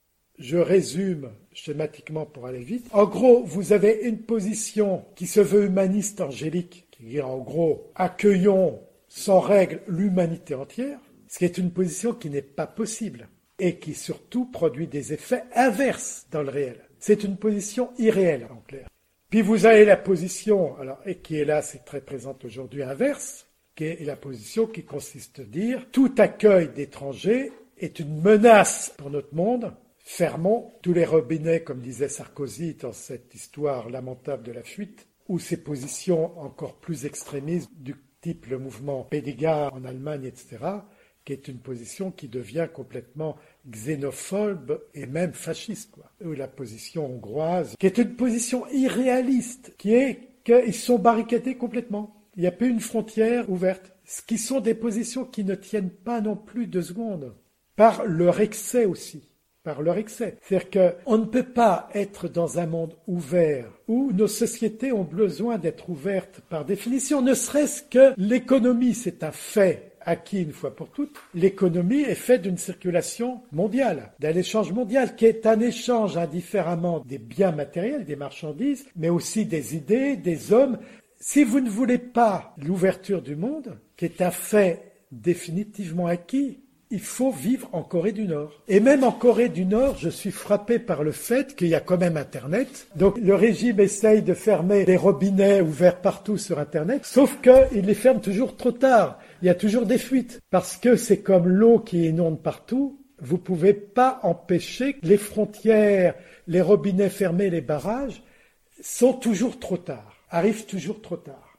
Je résume schématiquement pour aller vite. En gros, vous avez une position qui se veut humaniste angélique, qui dit en gros, accueillons sans règle l'humanité entière, ce qui est une position qui n'est pas possible et qui surtout produit des effets inverses dans le réel. C'est une position irréelle, en clair. Puis vous avez la position, et qui est là, c'est très présente aujourd'hui, inverse, qui est la position qui consiste à dire tout accueil d'étrangers est une menace pour notre monde. Fermons tous les robinets, comme disait Sarkozy dans cette histoire lamentable de la fuite, ou ces positions encore plus extrémistes du type le mouvement Pegida en Allemagne, etc., qui est une position qui devient complètement xénophobe et même fasciste, ou la position hongroise, qui est une position irréaliste, qui est qu'ils sont barricadés complètement. Il n'y a plus une frontière ouverte. Ce qui sont des positions qui ne tiennent pas non plus 2 secondes. par leur excès aussi. Par leur excès. C'est-à-dire qu'on ne peut pas être dans un monde ouvert où nos sociétés ont besoin d'être ouvertes par définition, ne serait-ce que l'économie, c'est un fait acquis une fois pour toutes. L'économie est faite d'une circulation mondiale, d'un échange mondial qui est un échange indifféremment des biens matériels, des marchandises, mais aussi des idées, des hommes. Si vous ne voulez pas l'ouverture du monde, qui est un fait définitivement acquis, il faut vivre en Corée du Nord. Et même en Corée du Nord, je suis frappé par le fait qu'il y a quand même Internet. Donc le régime essaye de fermer les robinets ouverts partout sur Internet, sauf qu'il les ferme toujours trop tard. Il y a toujours des fuites. Parce que c'est comme l'eau qui inonde partout, vous ne pouvez pas empêcher les frontières, les robinets fermés, les barrages, sont toujours trop tard, arrivent toujours trop tard.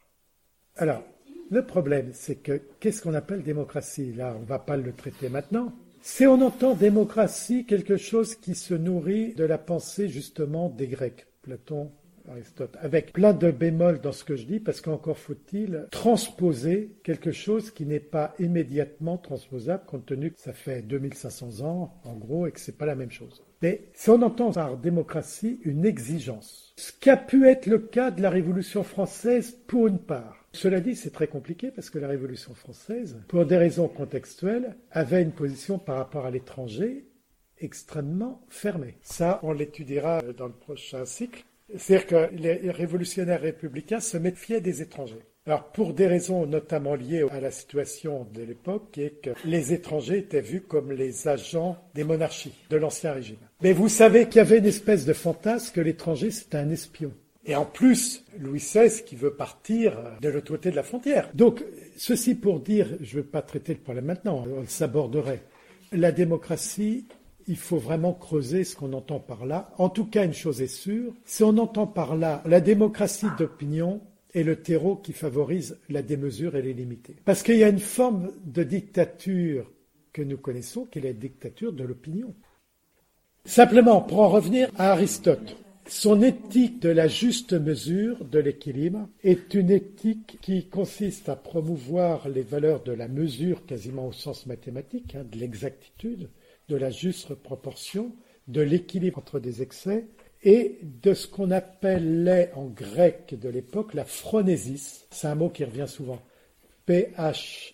Alors, le problème, c'est que, qu'est-ce qu'on appelle démocratie? Là, on ne va pas le traiter maintenant. C'est, on entend démocratie, quelque chose qui se nourrit de la pensée, justement, des Grecs, Platon, Aristote, avec plein de bémols dans ce que je dis, parce qu'encore faut-il transposer quelque chose qui n'est pas immédiatement transposable, compte tenu que ça fait 2500 ans, en gros, et que c'est pas la même chose. Mais si on entend par démocratie une exigence, ce qu'a pu être le cas de la Révolution française pour une part. Cela dit, c'est très compliqué parce que la Révolution française, pour des raisons contextuelles, avait une position par rapport à l'étranger extrêmement fermée. Ça, on l'étudiera dans le prochain cycle. C'est-à-dire que les révolutionnaires républicains se méfiaient des étrangers. Alors, pour des raisons notamment liées à la situation de l'époque, qui est que les étrangers étaient vus comme les agents des monarchies, de l'Ancien Régime. Mais vous savez qu'il y avait une espèce de fantasme que l'étranger, c'était un espion. Et en plus, Louis XVI qui veut partir de l'autre côté de la frontière. Donc, ceci pour dire, je ne veux pas traiter le problème maintenant, on s'aborderait. La démocratie, il faut vraiment creuser ce qu'on entend par là. En tout cas, une chose est sûre, si on entend par là la démocratie d'opinion est le terreau qui favorise la démesure et les limitées. Parce qu'il y a une forme de dictature que nous connaissons, qui est la dictature de l'opinion. Simplement, pour en revenir à Aristote, son éthique de la juste mesure, de l'équilibre, est une éthique qui consiste à promouvoir les valeurs de la mesure quasiment au sens mathématique, de l'exactitude, de la juste proportion, de l'équilibre entre des excès et de ce qu'on appelait en grec de l'époque la phronésis. C'est un mot qui revient souvent. Phronesis,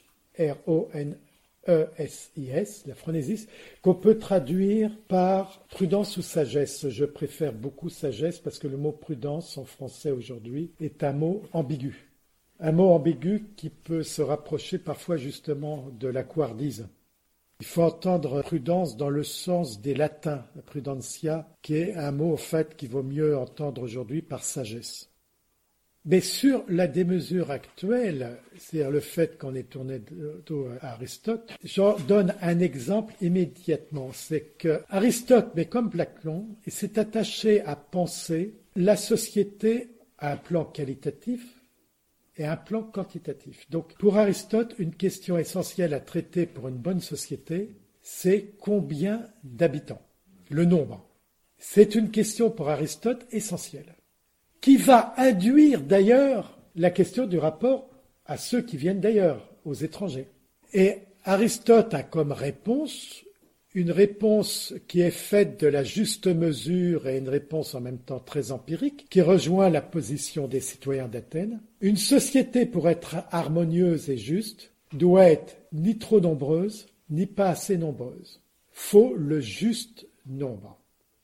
la phronésis, qu'on peut traduire par prudence ou sagesse. Je préfère beaucoup sagesse parce que le mot prudence en français aujourd'hui est un mot ambigu. Un mot ambigu qui peut se rapprocher parfois justement de la couardise. Il faut entendre prudence dans le sens des latins, la prudentia, qui est un mot, au fait, qu'il vaut mieux entendre aujourd'hui par sagesse. Mais sur la démesure actuelle, c'est-à-dire le fait qu'on est tourné autour à Aristote, j'en donne un exemple immédiatement. C'est que Aristote, mais comme Platon, il s'est attaché à penser la société à un plan qualitatif et un plan quantitatif. Donc, pour Aristote, une question essentielle à traiter pour une bonne société, c'est combien d'habitants, le nombre. C'est une question pour Aristote essentielle, qui va induire d'ailleurs la question du rapport à ceux qui viennent d'ailleurs, aux étrangers. Et Aristote a comme réponse une réponse qui est faite de la juste mesure et une réponse en même temps très empirique, qui rejoint la position des citoyens d'Athènes. Une société, pour être harmonieuse et juste, doit être ni trop nombreuse, ni pas assez nombreuse. Faut le juste nombre.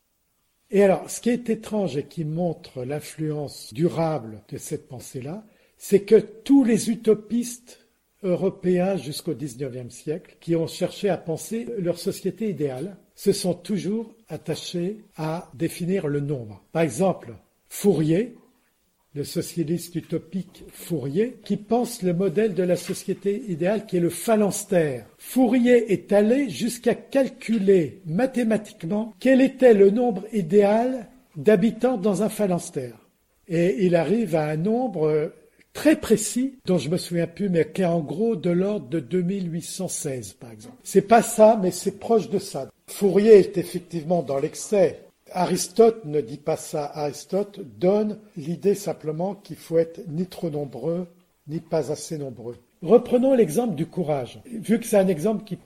Et alors, ce qui est étrange et qui montre l'influence durable de cette pensée-là, c'est que tous les utopistes européens jusqu'au XIXe siècle, qui ont cherché à penser leur société idéale, se sont toujours attachés à définir le nombre. Par exemple, Fourier, le socialiste utopique Fourier, qui pense le modèle de la société idéale qui est le phalanstère. Fourier est allé jusqu'à calculer mathématiquement quel était le nombre idéal d'habitants dans un phalanstère. Et il arrive à un nombre très précis, dont je me souviens plus, mais qui est en gros de l'ordre de 2816, par exemple. C'est pas ça, mais c'est proche de ça. Fourier est effectivement dans l'excès. Aristote ne dit pas ça. Aristote donne l'idée simplement qu'il faut être ni trop nombreux, ni pas assez nombreux. Reprenons l'exemple du courage, vu que c'est un exemple qui prend.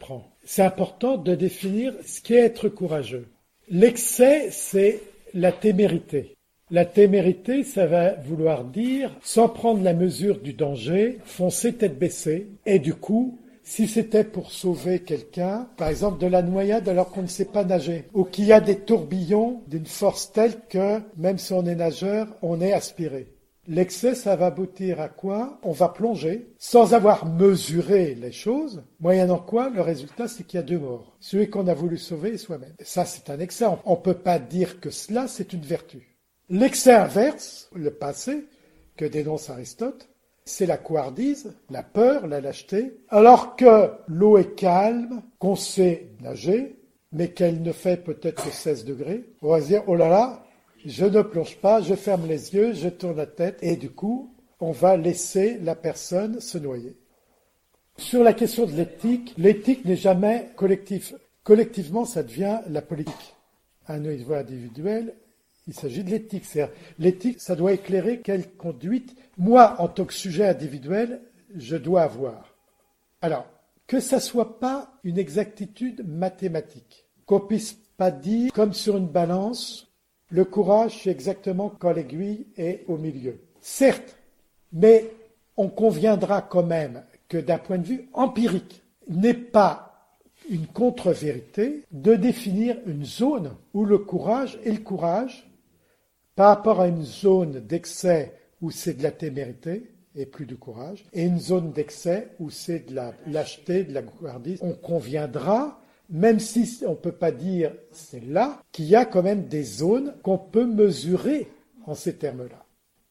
c'est important de définir ce qu'est être courageux. L'excès, c'est la témérité. La témérité, ça va vouloir dire, sans prendre la mesure du danger, foncer tête baissée, et du coup, si c'était pour sauver quelqu'un, par exemple de la noyade alors qu'on ne sait pas nager, ou qu'il y a des tourbillons d'une force telle que, même si on est nageur, on est aspiré. L'excès, ça va aboutir à quoi? On va plonger, sans avoir mesuré les choses, moyennant quoi, le résultat, c'est qu'il y a 2 morts. Celui qu'on a voulu sauver est soi-même. Ça, c'est un excès. On ne peut pas dire que cela, c'est une vertu. L'excès inverse, le passé, que dénonce Aristote, c'est la couardise, la peur, la lâcheté, alors que l'eau est calme, qu'on sait nager, mais qu'elle ne fait peut-être que 16 degrés. On va se dire, oh là là, je ne plonge pas, je ferme les yeux, je tourne la tête, et du coup, on va laisser la personne se noyer. Sur la question de l'éthique n'est jamais collective. Collectivement, ça devient la politique. À un niveau individuel, il s'agit de l'éthique. C'est-à-dire, l'éthique, ça doit éclairer quelle conduite, moi, en tant que sujet individuel, je dois avoir. Alors, que ça soit pas une exactitude mathématique, qu'on puisse pas dire, comme sur une balance, le courage, c'est exactement quand l'aiguille est au milieu. Certes, mais on conviendra quand même que d'un point de vue empirique, il n'est pas une contre-vérité de définir une zone où le courage est le courage par rapport à une zone d'excès où c'est de la témérité et plus de courage, et une zone d'excès où c'est de la lâcheté, de la couardise. On conviendra, même si on ne peut pas dire c'est là, qu'il y a quand même des zones qu'on peut mesurer en ces termes-là.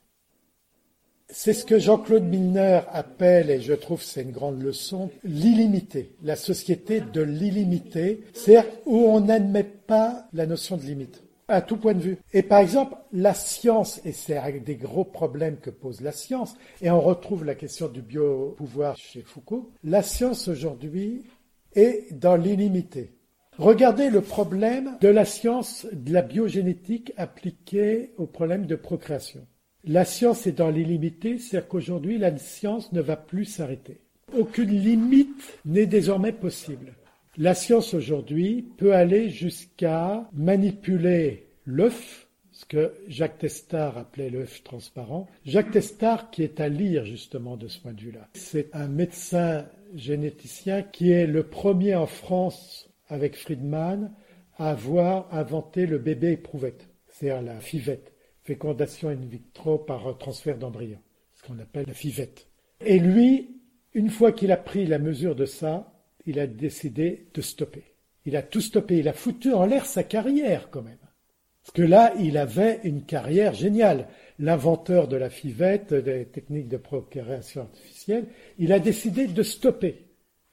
C'est ce que Jean-Claude Milner appelle, et je trouve que c'est une grande leçon, l'illimité, la société de l'illimité, c'est-à-dire où on n'admet pas la notion de limite, à tout point de vue. Et par exemple, la science, et c'est un des gros problèmes que pose la science, et on retrouve la question du biopouvoir chez Foucault, la science aujourd'hui est dans l'illimité. Regardez le problème de la science de la biogénétique appliquée au problème de procréation. La science est dans l'illimité, c'est-à-dire qu'aujourd'hui, la science ne va plus s'arrêter. Aucune limite n'est désormais possible. La science aujourd'hui peut aller jusqu'à manipuler l'œuf, ce que Jacques Testard appelait l'œuf transparent. Jacques Testard qui est à lire justement de ce point de vue-là. C'est un médecin généticien qui est le premier en France, avec Friedman, à avoir inventé le bébé éprouvette, c'est-à-dire la fivette. Fécondation in vitro par transfert d'embryon, ce qu'on appelle la fivette. Et lui, une fois qu'il a pris la mesure de ça, il a décidé de stopper. Il a tout stoppé, il a foutu en l'air sa carrière quand même. Parce que là, il avait une carrière géniale. L'inventeur de la fivette, des techniques de procréation artificielle, il a décidé de stopper,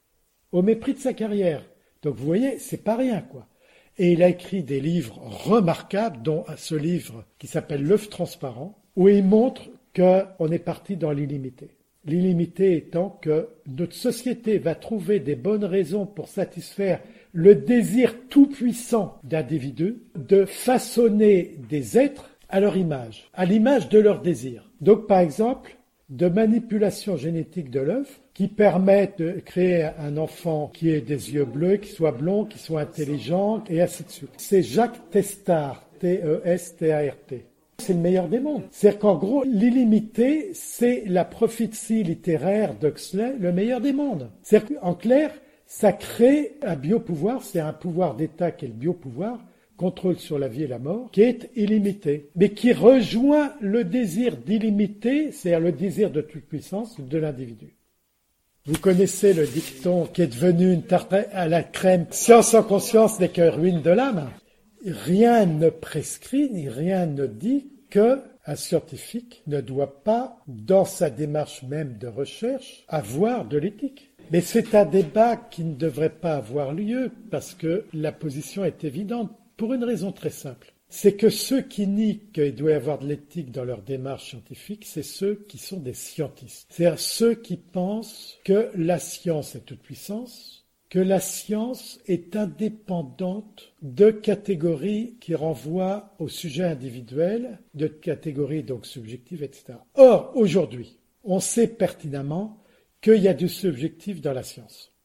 au mépris de sa carrière. Donc vous voyez, c'est pas rien, quoi. Et il a écrit des livres remarquables, dont ce livre qui s'appelle L'œuf transparent, où il montre qu'on est parti dans l'illimité. L'illimité étant que notre société va trouver des bonnes raisons pour satisfaire le désir tout-puissant d'individus de façonner des êtres à leur image, à l'image de leur désir. Donc par exemple, de manipulation génétique de l'œuf qui permet de créer un enfant qui ait des yeux bleus, qui soit blond, qui soit intelligent, et ainsi de suite. C'est Jacques Testard, T-E-S-T-A-R-T. C'est le meilleur des mondes. C'est-à-dire qu'en gros, l'illimité, c'est la prophétie littéraire d'Huxley, le meilleur des mondes. C'est-à-dire qu'en clair, ça crée un biopouvoir, c'est un pouvoir d'État qui est le biopouvoir, contrôle sur la vie et la mort, qui est illimité, mais qui rejoint le désir d'illimité, c'est-à-dire le désir de toute puissance de l'individu. Vous connaissez le dicton qui est devenu une tarte à la crème, science sans conscience n'est que ruine de l'âme. Rien ne prescrit, ni rien ne dit qu'un scientifique ne doit pas, dans sa démarche même de recherche, avoir de l'éthique. Mais c'est un débat qui ne devrait pas avoir lieu, parce que la position est évidente. Pour une raison très simple, c'est que ceux qui nient qu'il doit y avoir de l'éthique dans leur démarche scientifique, c'est ceux qui sont des scientistes. C'est-à-dire ceux qui pensent que la science est toute puissance, que la science est indépendante de catégories qui renvoient au sujet individuel, de catégories donc subjectives, etc. Or, aujourd'hui, on sait pertinemment qu'il y a du subjectif dans la science.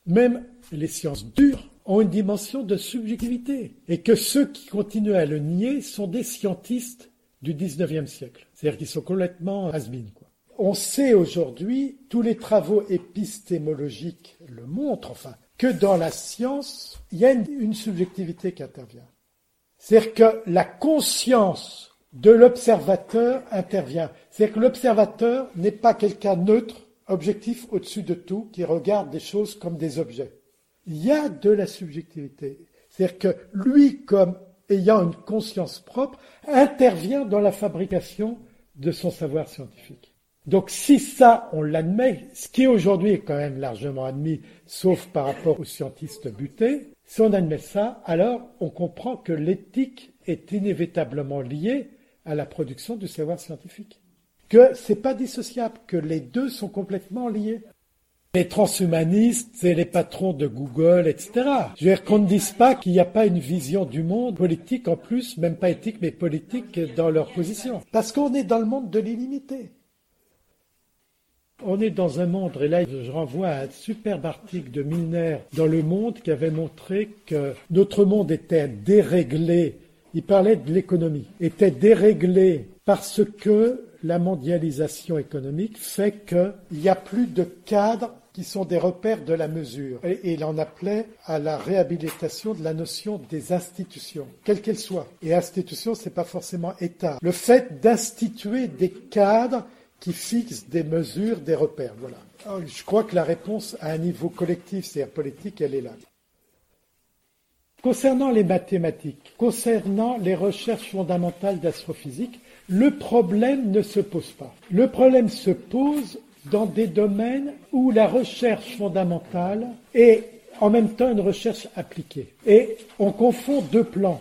même les sciences dures, ont une dimension de subjectivité. Et que ceux qui continuent à le nier sont des scientistes du 19e siècle. C'est-à-dire qu'ils sont complètement has-been, quoi. On sait aujourd'hui, tous les travaux épistémologiques le montrent, enfin, que dans la science, il y a une subjectivité qui intervient. C'est-à-dire que la conscience de l'observateur intervient. C'est-à-dire que l'observateur n'est pas quelqu'un neutre, objectif au-dessus de tout, qui regarde des choses comme des objets. Il y a de la subjectivité. C'est-à-dire que lui, comme ayant une conscience propre, intervient dans la fabrication de son savoir scientifique. Donc si ça, on l'admet, ce qui aujourd'hui est quand même largement admis, sauf par rapport aux scientistes butés, si on admet ça, alors on comprend que l'éthique est inévitablement liée à la production du savoir scientifique. Que c'est pas dissociable, que les deux sont complètement liés. Les transhumanistes et les patrons de Google, etc. Je veux dire qu'on ne dise pas qu'il n'y a pas une vision du monde politique en plus, même pas éthique, mais politique dans leur position. Parce qu'on est dans le monde de l'illimité. On est dans un monde, et là je renvoie à un superbe article de Milner dans Le Monde qui avait montré que notre monde était déréglé, il parlait de l'économie, était déréglé parce que la mondialisation économique fait qu'il n'y a plus de cadres qui sont des repères de la mesure. Et il en appelait à la réhabilitation de la notion des institutions, quelles qu'elles soient. Et institution, c'est pas forcément État. Le fait d'instituer des cadres qui fixent des mesures, des repères. Voilà. Alors, je crois que la réponse à un niveau collectif, c'est-à-dire politique, elle est là. Concernant les mathématiques, concernant les recherches fondamentales d'astrophysique, le problème ne se pose pas. Le problème se pose dans des domaines où la recherche fondamentale est en même temps une recherche appliquée. Et on confond deux plans.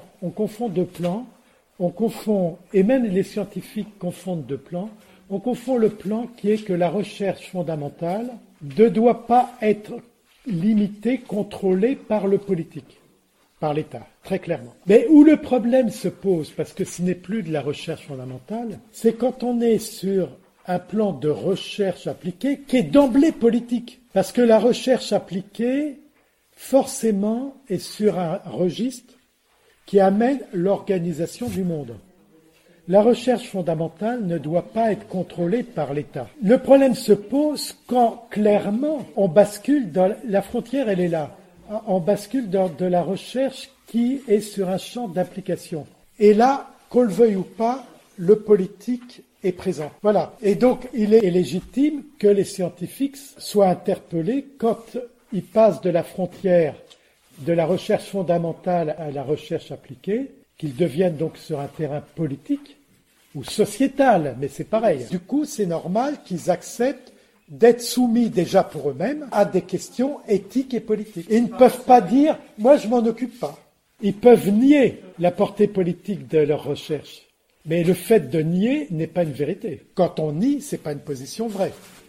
Et même les scientifiques confondent deux plans. On confond le plan qui est que la recherche fondamentale ne doit pas être limitée, contrôlée par le politique, par l'État, très clairement. Mais où le problème se pose, parce que ce n'est plus de la recherche fondamentale, c'est quand on est sur un plan de recherche appliquée qui est d'emblée politique. Parce que la recherche appliquée, forcément, est sur un registre qui amène l'organisation du monde. La recherche fondamentale ne doit pas être contrôlée par l'État. Le problème se pose quand, clairement, on bascule dans la frontière, elle est là. On bascule dans de la recherche qui est sur un champ d'application. Et là, qu'on le veuille ou pas, le politique est présent. Voilà. Et donc, il est légitime que les scientifiques soient interpellés quand ils passent de la frontière de la recherche fondamentale à la recherche appliquée, qu'ils deviennent donc sur un terrain politique ou sociétal, mais c'est pareil. Du coup, c'est normal qu'ils acceptent d'être soumis déjà pour eux-mêmes à des questions éthiques et politiques. Et ils ne peuvent pas dire « moi je m'en occupe pas ». Ils peuvent nier la portée politique de leur recherche. Mais le fait de nier n'est pas une vérité. Quand on nie, c'est pas une position vraie.